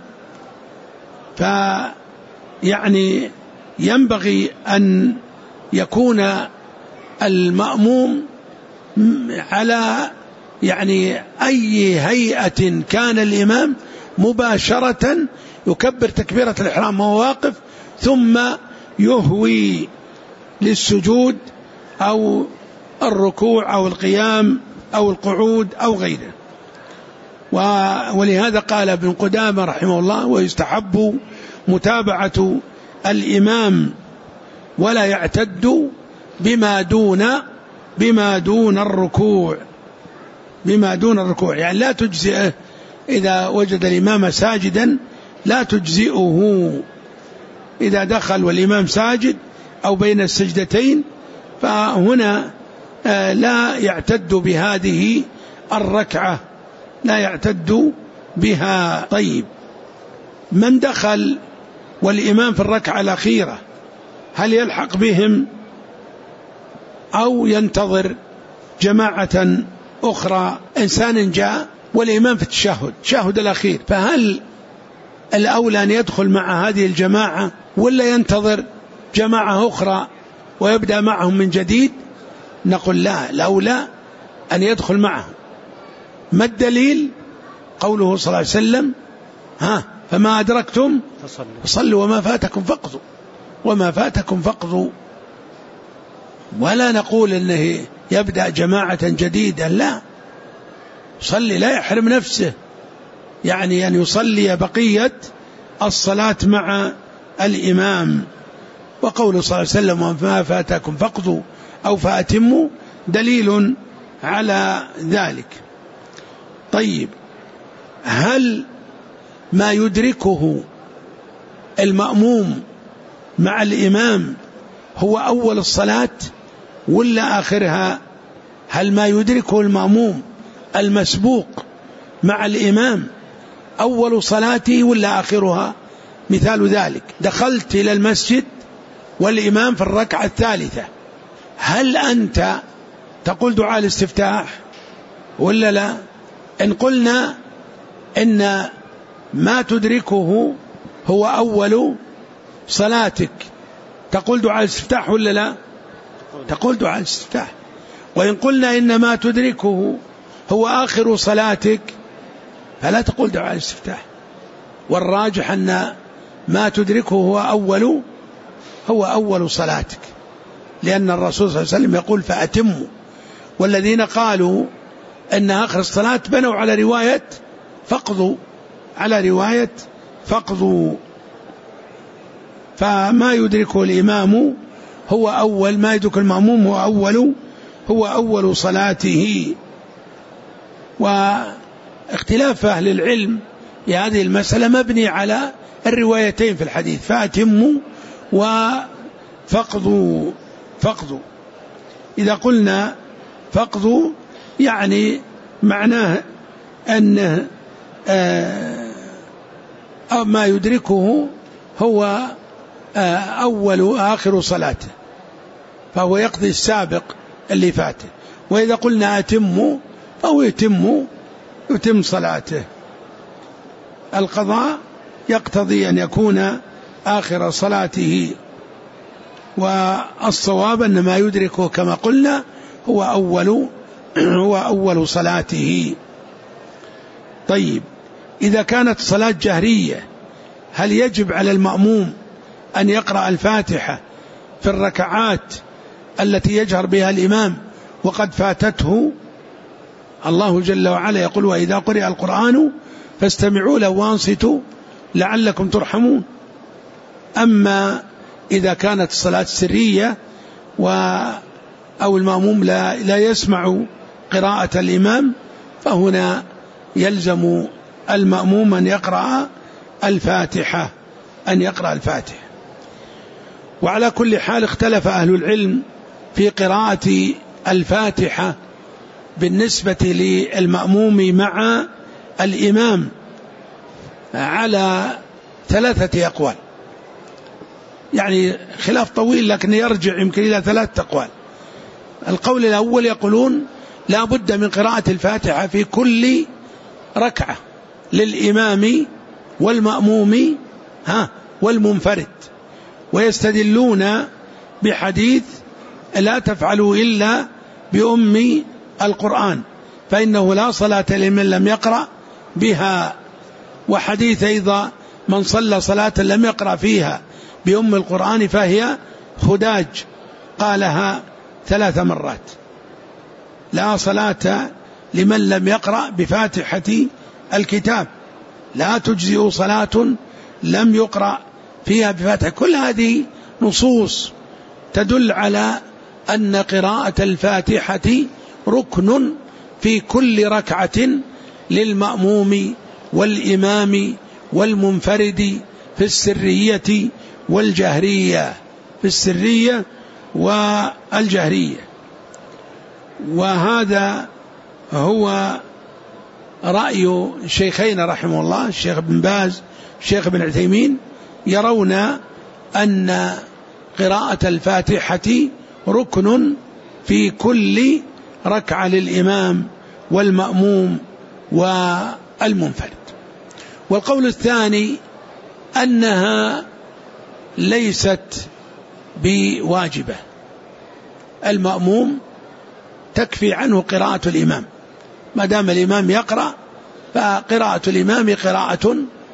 فيعني ينبغي أن يكون المأموم على يعني أي هيئة كان الإمام مباشرة يكبر تكبيرة الإحرام وهو واقف، ثم يهوي للسجود أو الركوع أو القيام أو القعود أو غيره. ولهذا قال ابن قدامة رحمه الله ويستحب متابعة الإمام ولا يعتد بما دون الركوع، بما دون الركوع، يعني لا تجزئه إذا وجد الإمام ساجدا، لا تجزئه إذا دخل والإمام ساجد أو بين السجدتين، فهنا لا يعتد بهذه الركعة، لا يعتد بها. طيب، من دخل والإمام في الركعة الأخيرة هل يلحق بهم أو ينتظر جماعة أخرى؟ إنسان جاء والإمام في التشهد الأخير، فهل الأولى أن يدخل مع هذه الجماعة ولا ينتظر جماعة أخرى ويبدأ معهم من جديد؟ نقول لا، الأولى أن يدخل معهم. ما الدليل؟ قوله صلى الله عليه وسلم فما أدركتم فصلوا وما فاتكم فاقضوا، وما فاتكم فاقضوا. ولا نقول أنه يبدأ جماعة جديدة، لا، صلي، لا يحرم نفسه، يعني أن يصلي بقية الصلاة مع الإمام. وقول صلى الله عليه وسلم وما فاتكم فاقضوا أو فأتموا دليل على ذلك. طيب، هل ما يدركه المأموم مع الإمام هو أول الصلاة ولا آخرها؟ هل ما يدركه المأموم المسبوق مع الإمام أول صلاته ولا آخرها؟ مثال ذلك: دخلت إلى المسجد والإمام في الركعة الثالثة، هل أنت تقول دعاء الاستفتاح ولا لا؟ إن قلنا إن ما تدركه هو أول صلاتك تقول دعاء الاستفتاح ولا لا؟ تقول دعاء الاستفتاح. وإن قلنا إن ما تدركه هو آخر صلاتك فلا تقول دعاء الاستفتاح. والراجح أن ما تدركه هو أول صلاتك، لأن الرسول صلى الله عليه وسلم يقول فأتموا. والذين قالوا أن آخر الصلاة بنوا على رواية فاقضوا، فما يدركه الإمام هو أول، ما يدرك المأموم هو أول صلاته. واختلاف أهل العلم في هذه المسألة مبني على الروايتين في الحديث، فأتموا وفقضوا. إذا قلنا فقضوا يعني معناه أنه ما يدركه هو أول آخر صلاته، فهو يقضي السابق اللي فاته. وإذا قلنا أتموا فهو يتم صلاته. القضاء يقتضي أن يكون آخر صلاته، والصواب أن ما يدركه كما قلنا هو أول صلاته. طيب، إذا كانت صلاة جهرية هل يجب على المأموم أن يقرأ الفاتحة في الركعات التي يجهر بها الإمام وقد فاتته؟ الله جل وعلا يقول: وإذا قرئ القرآن فاستمعوا له وانصتوا لعلكم ترحمون. أما إذا كانت الصلاة سرية أو المأموم لا يسمع قراءة الإمام، فهنا يلزم المأموم أن يقرأ الفاتحة. وعلى كل حال اختلف أهل العلم في قراءة الفاتحة بالنسبة للمأموم مع الإمام على 3 أقوال، يعني خلاف طويل لكن يرجع يمكن إلى 3 أقوال. القول الأول يقولون لا بد من قراءة الفاتحة في كل ركعة للإمام والمأموم والمنفرد، ويستدلون بحديث لا تفعلوا إلا بأم القرآن فإنه لا صلاة لمن لم يقرأ بها، وحديث أيضا من صلى صلاة لم يقرأ فيها بأم القرآن فهي خداج، قالها 3 مرات. لا صلاة لمن لم يقرأ بفاتحة الكتاب، لا تجزئ صلاة لم يقرأ فيها بفاتحة. كل هذه نصوص تدل على أن قراءة الفاتحة ركن في كل ركعة للمأموم والإمام والمنفرد في السرية والجهرية. وهذا هو رأي الشيخين رحمه الله، الشيخ ابن باز الشيخ ابن عثيمين، يرون أن قراءة الفاتحة ركن في كل ركعة للإمام والمأموم والمنفرد. والقول الثاني أنها ليست بواجبة، المأموم تكفي عنه قراءة الإمام، ما دام الإمام يقرأ فقراءة الإمام قراءة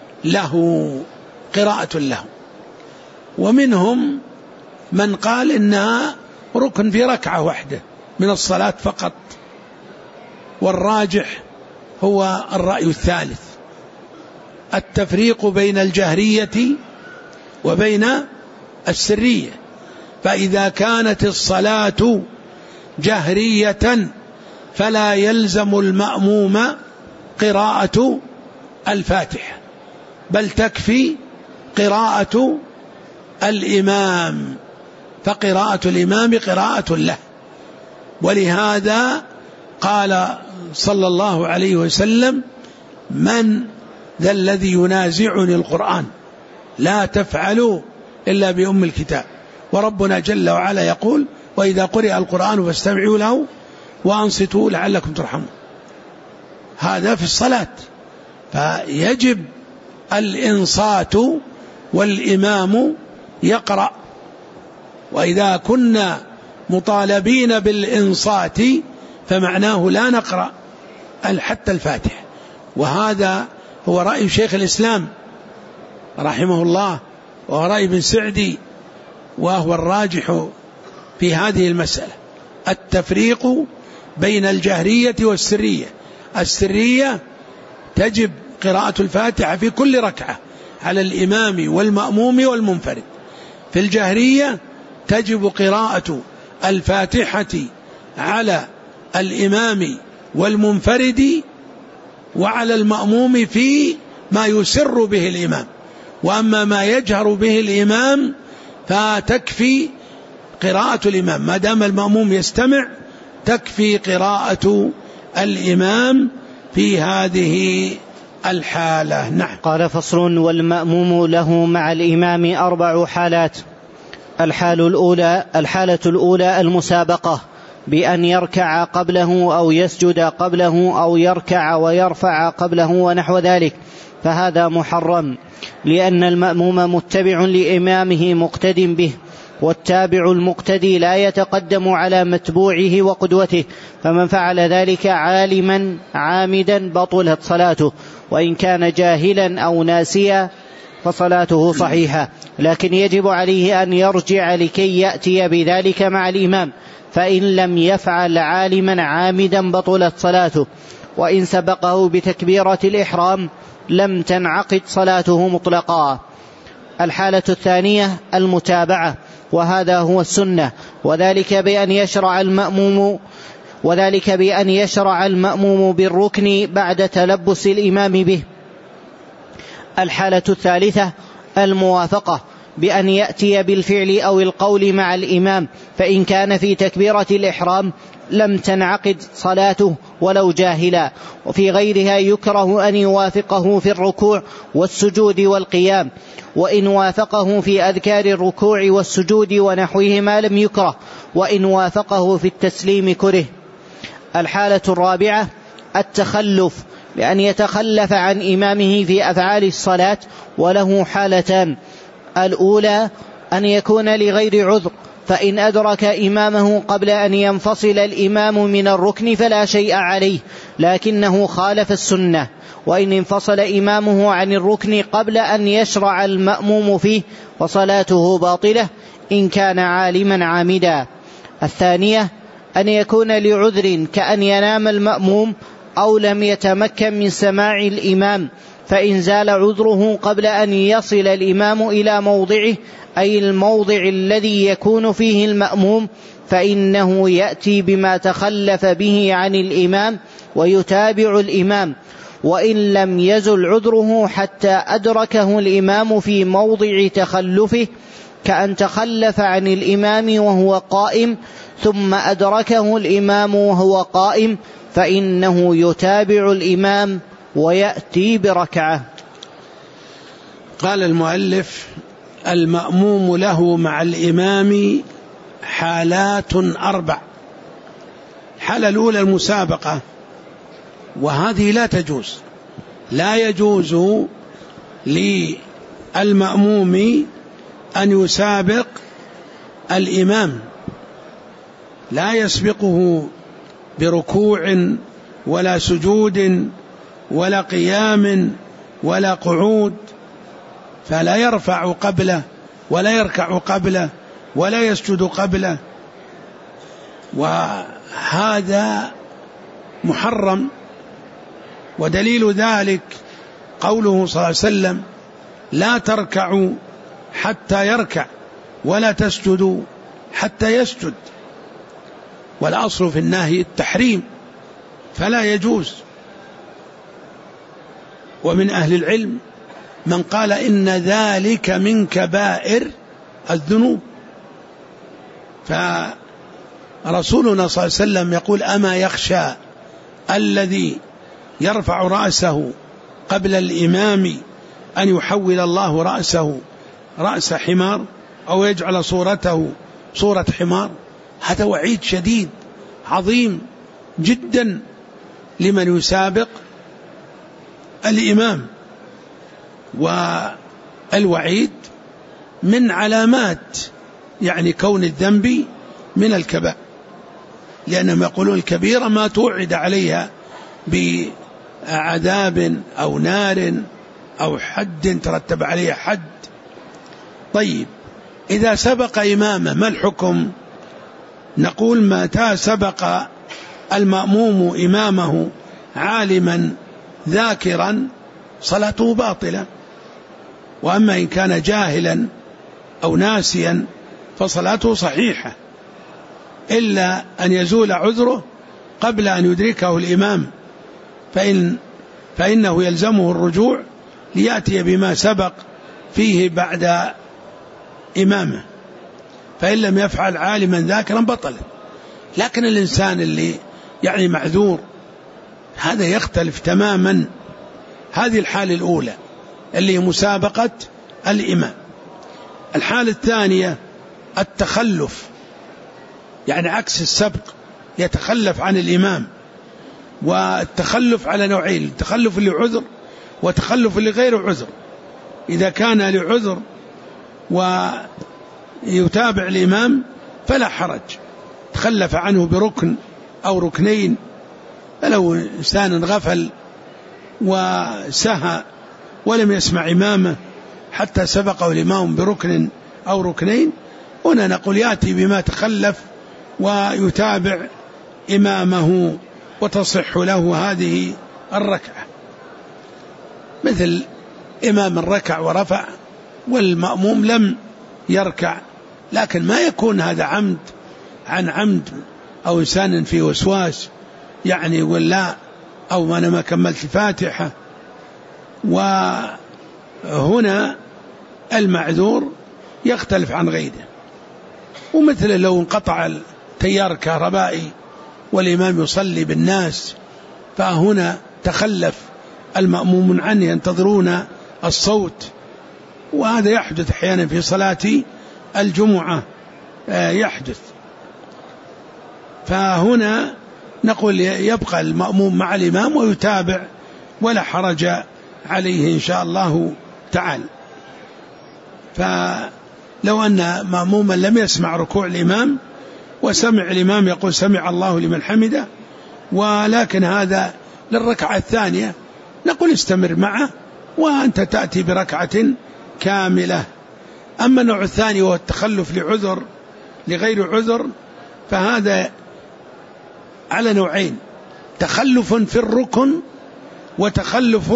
له. ومنهم من قال إنها ركن في ركعة واحدة من الصلاة فقط، والراجح هو الرأي الثالث، التفريق بين الجهرية وبين السرية. فإذا كانت الصلاة جهرية فلا يلزم المأموم قراءة الفاتحة، بل تكفي قراءة الإمام، فقراءة الإمام قراءة له. ولهذا قال صلى الله عليه وسلم: من ذا الذي ينازعني القرآن لا تفعلوا إلا بأم الكتاب. وربنا جل وعلا يقول: وإذا قرئ القرآن فاستمعوا له وأنصتوا لعلكم ترحمون. هذا في الصلاة، فيجب الإنصات والإمام يقرأ. وإذا كنا مطالبين بالإنصات فمعناه لا نقرأ حتى الفاتحة. وهذا هو رأي شيخ الإسلام رحمه الله، وهو رأي ابن سعدي، وهو الراجح في هذه المسألة، التفريق بين الجهرية والسرية. السرية تجب قراءة الفاتحة في كل ركعة على الإمام والمأموم والمنفرد. في الجهرية تجب قراءة الفاتحة على الإمام والمنفرد وعلى المأموم في ما يسر به الإمام، وأما ما يجهر به الإمام فتكفي قراءة الإمام، ما دام المأموم يستمع تكفي قراءة الإمام في هذه الحالة. نعم. قال: فصل: والمأموم له مع الإمام 4 حالات. الحالة الأولى المسابقة، بأن يركع قبله أو يسجد قبله أو يركع ويرفع قبله ونحو ذلك، فهذا محرم، لأن المأموم متبع لإمامه مقتد به، والتابع المقتدي لا يتقدم على متبوعه وقدوته، فمن فعل ذلك عالما عامدا بطلت صلاته، وإن كان جاهلا أو ناسيا فصلاته صحيحة، لكن يجب عليه أن يرجع لكي يأتي بذلك مع الإمام، فإن لم يفعل عالما عامدا بطلت صلاته، وإن سبقه بتكبيرة الإحرام لم تنعقد صلاته مطلقا. الحالة الثانية المتابعة، وهذا هو السنة، وذلك بأن يشرع المأموم بالركن بعد تلبس الإمام به. الحالة الثالثة الموافقة، بأن يأتي بالفعل أو القول مع الإمام، فإن كان في تكبيرة الإحرام لم تنعقد صلاته ولو جاهلا. وفي غيرها يكره أن يوافقه في الركوع والسجود والقيام، وإن وافقه في أذكار الركوع والسجود ونحوهما لم يكره، وإن وافقه في التسليم كره. الحالة الرابعة التخلف، بأن يتخلف عن إمامه في أفعال الصلاة، وله حالتان: الأولى أن يكون لغير عذر، فإن أدرك إمامه قبل أن ينفصل الإمام من الركن فلا شيء عليه، لكنه خالف السنة، وإن انفصل إمامه عن الركن قبل أن يشرع المأموم فيه فصلاته باطلة إن كان عالما عامدا. الثانية أن يكون لعذر، كأن ينام المأموم أو لم يتمكن من سماع الإمام، فإن زال عذره قبل أن يصل الإمام إلى موضعه، أي الموضع الذي يكون فيه المأموم، فإنه يأتي بما تخلف به عن الإمام ويتابع الإمام، وإن لم يزل عذره حتى أدركه الإمام في موضع تخلفه، كأن تخلف عن الإمام وهو قائم ثم أدركه الإمام وهو قائم، فإنه يتابع الإمام ويأتي بركعة. قال المؤلف: المأموم له مع الإمام حالات 4. الحالة الأولى المسابقة، وهذه لا يجوز للمأموم أن يسابق الإمام، لا يسبقه بركوع ولا سجود ولا قيام ولا قعود، فلا يرفع قبله ولا يركع قبله ولا يسجد قبله، وهذا محرم. ودليل ذلك قوله صلى الله عليه وسلم: لا تركعوا حتى يركع ولا تسجدوا حتى يسجد، والأصل في النهي التحريم، فلا يجوز. ومن أهل العلم من قال إن ذلك من كبائر الذنوب، فرسولنا صلى الله عليه وسلم يقول: أما يخشى الذي يرفع رأسه قبل الإمام أن يحول الله رأسه رأس حمار أو يجعل صورته صورة حمار. هذا وعيد شديد عظيم جدا لمن يسابق الإمام، والوعيد من علامات يعني كون الذنب من الكبائر، لأنهم يقولون الكبيرة ما توعد عليها بعذاب أو نار أو حد ترتب عليه حد. طيب، إذا سبق إمامه ما الحكم؟ نقول: متى سبق المأموم إمامه عالما ذاكرا صلاته باطلة، وأما إن كان جاهلا أو ناسيا فصلاته صحيحة، إلا أن يزول عذره قبل أن يدركه الإمام، فإنه يلزمه الرجوع ليأتي بما سبق فيه بعد إمامه، فإن لم يفعل عالما ذاكرا بطل. لكن الإنسان اللي يعني معذور هذا يختلف تماما. هذه الحالة الأولى اللي هي مسابقة الإمام. الحالة الثانية التخلف، يعني عكس السبق، يتخلف عن الإمام. والتخلف على نوعين: التخلف لعذر وتخلف لغير عذر. إذا كان لعذر ويتابع الإمام فلا حرج، تخلف عنه بركن أو ركنين. فلو إنسان غفل وسهى ولم يسمع إمامه حتى سبقه الإمام بركن أو ركنين، هنا نقول يأتي بما تخلف ويتابع إمامه وتصح له هذه الركعة. مثل إمام ركع ورفع والمأموم لم يركع، لكن ما يكون هذا عمد عن عمد، أو إنسان في وسواس يعني ولا أو أنا ما كملت الفاتحة. وهنا المعذور يختلف عن غيره. ومثل لو انقطع التيار الكهربائي والإمام يصلي بالناس، فهنا تخلف المأموم عنه ينتظرون الصوت، وهذا يحدث أحيانا في صلاة الجمعة يحدث. فهنا نقول يبقى المأموم مع الإمام ويتابع ولا حرج عليه إن شاء الله تعالى. فلو أن مأموما لم يسمع ركوع الإمام وسمع الإمام يقول سمع الله لمن حمده، ولكن هذا للركعة الثانية، نقول استمر معه وأنت تأتي بركعة كاملة. أما النوع الثاني وهو التخلف لعذر لغير عذر، فهذا على نوعين: تخلف في الركن وتخلف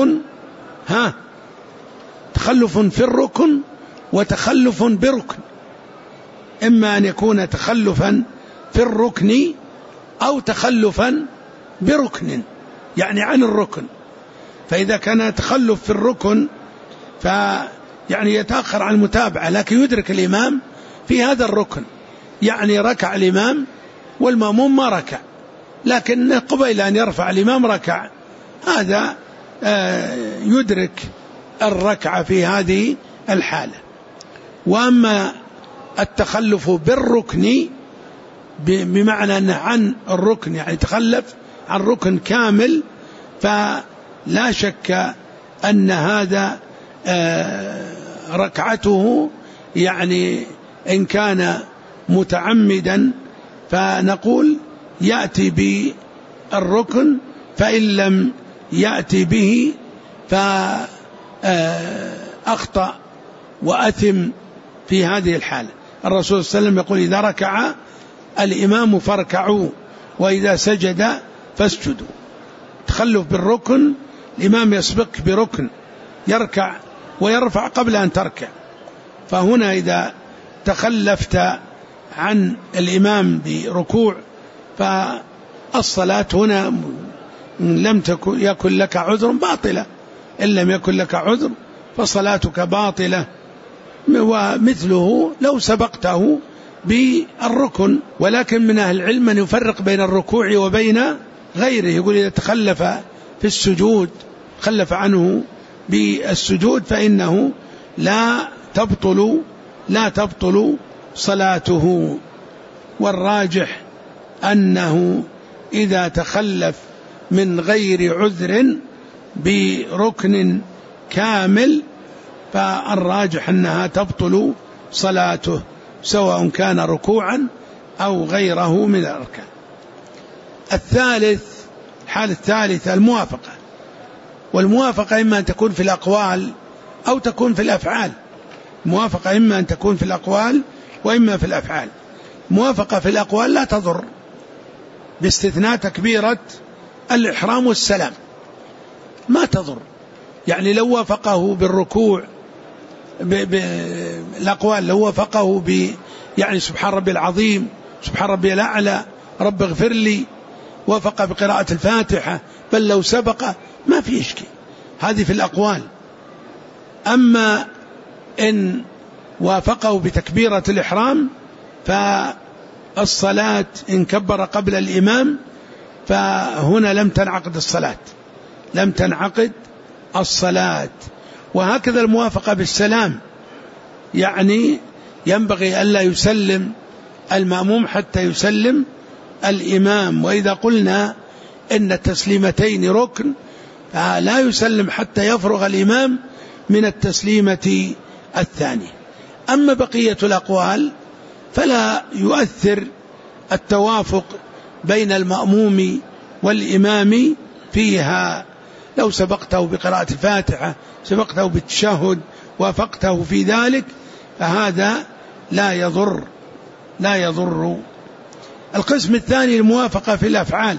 تخلف في الركن وتخلف بركن. إما أن يكون تخلفا في الركن أو تخلفا بركن، يعني عن الركن. فإذا كان تخلف في الركن فيعني يتأخر عن المتابعة، لكن يدرك الإمام في هذا الركن، يعني ركع الإمام والمأموم ما ركع، لكن قبل أن يرفع الإمام ركع، هذا يدرك الركعة في هذه الحالة. وأما التخلف بالركن بمعنى أنه عن الركن، يعني تخلف عن ركن كامل، فلا شك أن هذا ركعته يعني إن كان متعمدا فنقول يأتي بالركن، فإن لم يأتي به فأخطأ وأثم في هذه الحالة. الرسول صلى الله عليه وسلم يقول إذا ركع الإمام فاركعوا وإذا سجد فاسجدوا. تخلف بالركن، الإمام يسبق بركن يركع ويرفع قبل أن تركع، فهنا إذا تخلفت عن الإمام بركوع فالصلاة هنا لم يكن لك عذر باطلة، إن لم يكن لك عذر فصلاتك باطلة. ومثله لو سبقته بالركن. ولكن من أهل العلم من يفرق بين الركوع وبين غيره، يقول إذا تخلف في السجود، خلف عنه بالسجود، فإنه لا تبطل صلاته. والراجح أنه إذا تخلف من غير عذر بركن كامل فالراجح أنها تبطل صلاته، سواء كان ركوعا أو غيره من الأركان. الحالة الثالثة الموافقة. والموافقة إما أن تكون في الأقوال أو تكون في الأفعال. الموافقة إما أن تكون في الأقوال وإما في الأفعال. موافقة في الأقوال لا تضر، باستثناء تكبيرة الإحرام والسلام ما تضر. يعني لو وافقه بالركوع بالأقوال، لو وافقه يعني سبحان ربي العظيم، سبحان ربي الأعلى، رب اغفر لي، وافق بقراءة الفاتحة، بل لو سبق ما في إشكال، هذه في الأقوال. أما إن وافقه بتكبيرة الإحرام فالصلاة إن كبر قبل الإمام فهنا لم تنعقد الصلاة. وهكذا الموافقة بالسلام، يعني ينبغي ألا يسلم المأموم حتى يسلم الإمام. وإذا قلنا إن التسليمتين ركن فلا يسلم حتى يفرغ الإمام من التسليمة الثانية. أما بقية الأقوال فلا يؤثر التوافق بين المأموم والإمام فيها. لو سبقته بقراءة الفاتحة، سبقته بالتشهد، وافقته في ذلك، فهذا لا يضر. القسم الثاني الموافقة في الأفعال،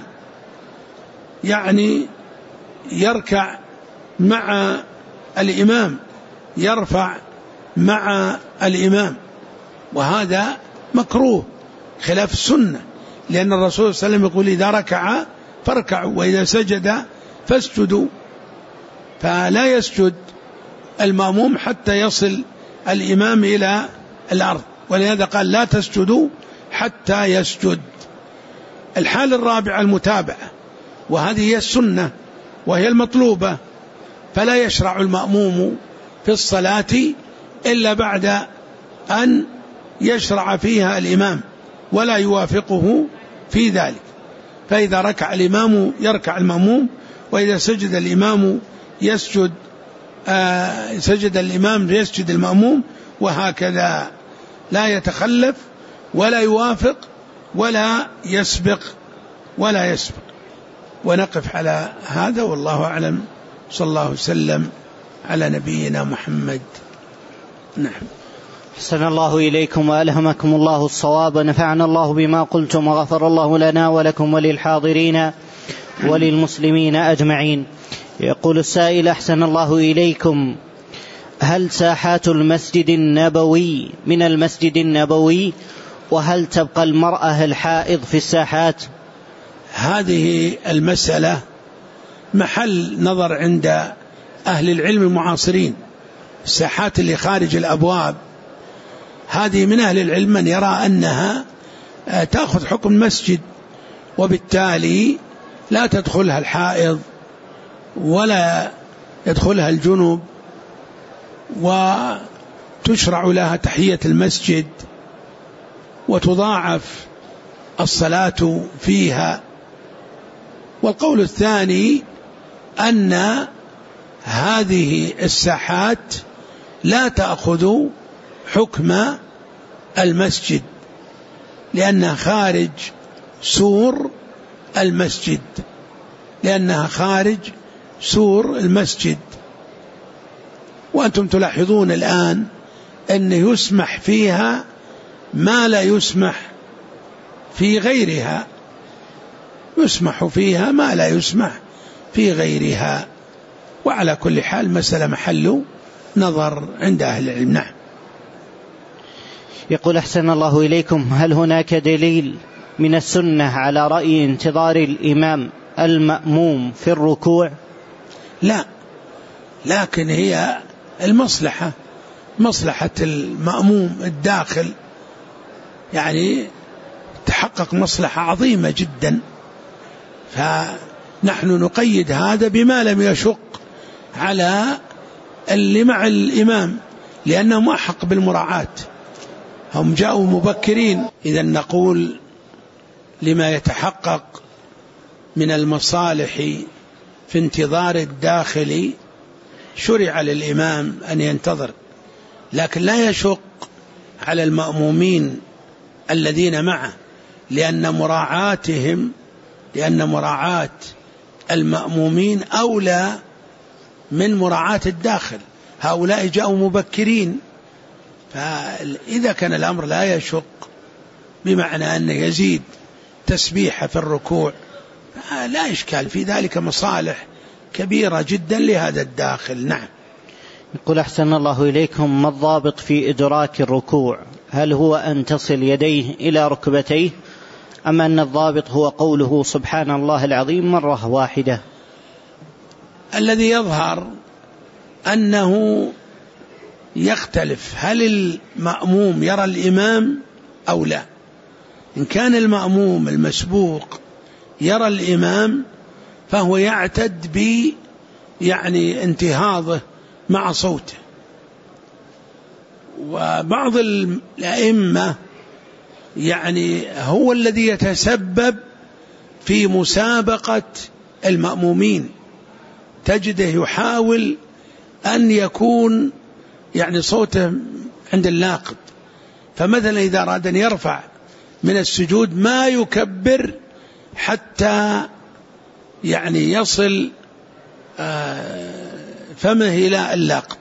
يعني يركع مع الإمام، يرفع مع الإمام، وهذا مكروه خلاف السنة، لأن الرسول صلى الله عليه وسلم يقول إذا ركع فاركعوا وإذا سجد فاسجدوا. فلا يسجد المأموم حتى يصل الإمام إلى الأرض، ولهذا قال لا تسجدوا حتى يسجد. الحالة الرابعة المتابعة، وهذه هي السنة وهي المطلوبة، فلا يشرع المأموم في الصلاة إلا بعد أن يشرع فيها الإمام ولا يوافقه في ذلك. فإذا ركع الإمام يركع المأموم، وإذا سجد الإمام سجد الإمام يسجد المأموم، وهكذا لا يتخلف ولا يوافق ولا يسبق. ونقف على هذا والله أعلم. صلى الله وسلم على نبينا محمد. نعم. أحسن الله إليكم وألهمكم الله الصواب، ونفعنا الله بما قلتم، وغفر الله لنا ولكم وللحاضرين وللمسلمين أجمعين. يقول السائل: أحسن الله إليكم، هل ساحات المسجد النبوي من المسجد النبوي؟ وهل تبقى المرأة الحائض في الساحات؟ هذه المسألة محل نظر عند أهل العلم المعاصرين. الساحات اللي خارج الأبواب هذه من أهل العلم من يرى أنها تأخذ حكم مسجد، وبالتالي لا تدخلها الحائض ولا يدخلها الجنب، وتشرع لها تحية المسجد وتضاعف الصلاة فيها. والقول الثاني أن هذه الساحات لا تأخذ حكم المسجد، لأنها خارج سور المسجد، وأنتم تلاحظون الآن أن يسمح فيها ما لا يسمح في غيرها، يسمح فيها ما لا يسمح في غيرها. وعلى كل حال مسألة محل نظر عند أهل العلم. نعم. يقول: أحسن الله إليكم، هل هناك دليل من السنة على رأي انتظار الإمام المأموم في الركوع؟ لا، لكن هي المصلحة، مصلحة المأموم الداخل، يعني تحقق مصلحة عظيمة جدا، فنحن نقيد هذا بما لم يشق على اللي مع الإمام، لأنهم أحق بالمراعاة، هم جاءوا مبكرين. إذا نقول لما يتحقق من المصالح في انتظار الداخل شرع للإمام أن ينتظر، لكن لا يشق على المأمومين الذين معه، لأن مراعاة المأمومين أولى من مراعاة الداخل. هؤلاء جاءوا مبكرين، فإذا كان الأمر لا يشق بمعنى أنه يزيد تسبيحة في الركوع لا إشكال في ذلك، مصالح كبيرة جدا لهذا الداخل. نعم. يقول: أحسن الله إليكم، ما الضابط في إدراك الركوع؟ هل هو أن تصل يديه إلى ركبتيه، أم أن الضابط هو قوله سبحان الله العظيم مرة واحدة؟ الذي يظهر أنه يختلف هل المأموم يرى الإمام أو لا. إن كان المأموم المسبوق يرى الإمام فهو يعتد يعني انتهاضه مع صوته. وبعض الأئمة يعني هو الذي يتسبب في مسابقة المأمومين، تجده يحاول أن يكون يعني صوته عند اللاقط. فمثلا إذا أراد أن يرفع من السجود ما يكبر حتى يعني يصل فمه إلى اللاقط.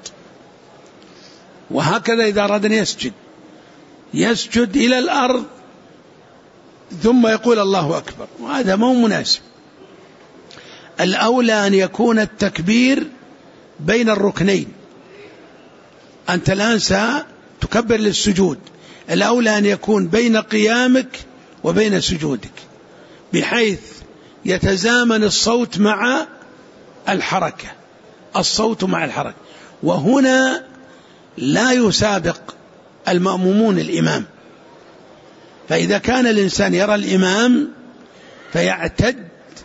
وهكذا إذا أراد أن يسجد إلى الأرض ثم يقول الله أكبر، وهذا مو مناسب. الأولى أن يكون التكبير بين الركنين. أنت الآن ستكبر للسجود، الأولى أن يكون بين قيامك وبين سجودك، بحيث يتزامن الصوت مع الحركة، الصوت مع الحركة. وهنا لا يسابق المأمومون الإمام. فإذا كان الإنسان يرى الإمام فيعتد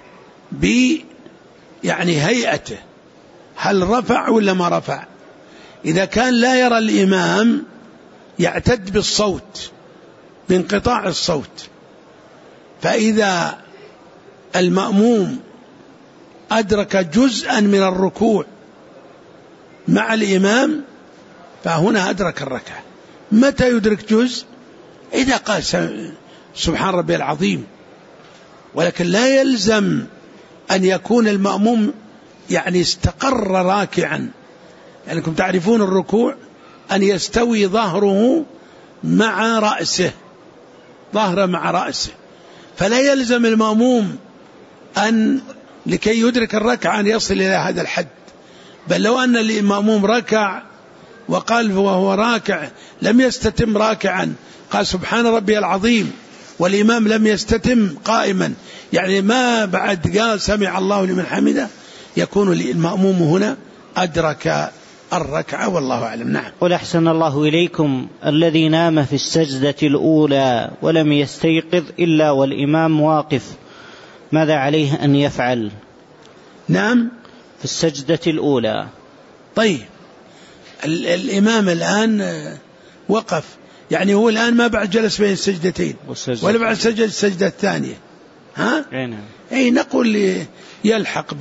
يعني هيئته، هل رفع ولا ما رفع. إذا كان لا يرى الإمام يعتد بالصوت، بانقطاع الصوت. فإذا المأموم أدرك جزءا من الركوع مع الإمام فهنا أدرك الركعة. متى يدرك جزء؟ إذا قال سبحان ربي العظيم. ولكن لا يلزم أن يكون المأموم يعني استقر راكعا، لأنكم تعرفون الركوع أن يستوي ظهره مع رأسه، ظهره مع رأسه. فلا يلزم المأموم أن لكي يدرك الركعة أن يصل إلى هذا الحد، بل لو أن المأموم ركع وقال وهو راكع لم يستتم راكعا قال سبحان ربي العظيم والإمام لم يستتم قائما، يعني ما بعد قال سمع الله لمن حمده، يكون المأموم هنا أدرك الركعة والله أعلم. نعم. قل أحسن الله إليكم، الذي نام في السجدة الأولى ولم يستيقظ إلا والإمام واقف، ماذا عليه أن يفعل؟ نعم في السجدة الأولى. طيب الإمام الآن وقف، يعني هو الآن ما بعد جلس بين السجدتين ولا بعد سجد السجدة الثانية، ها؟ أي نقول يلحق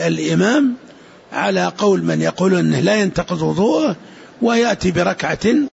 بالإمام على قول من يقول أنه لا ينتقض وضوءه ويأتي بركعة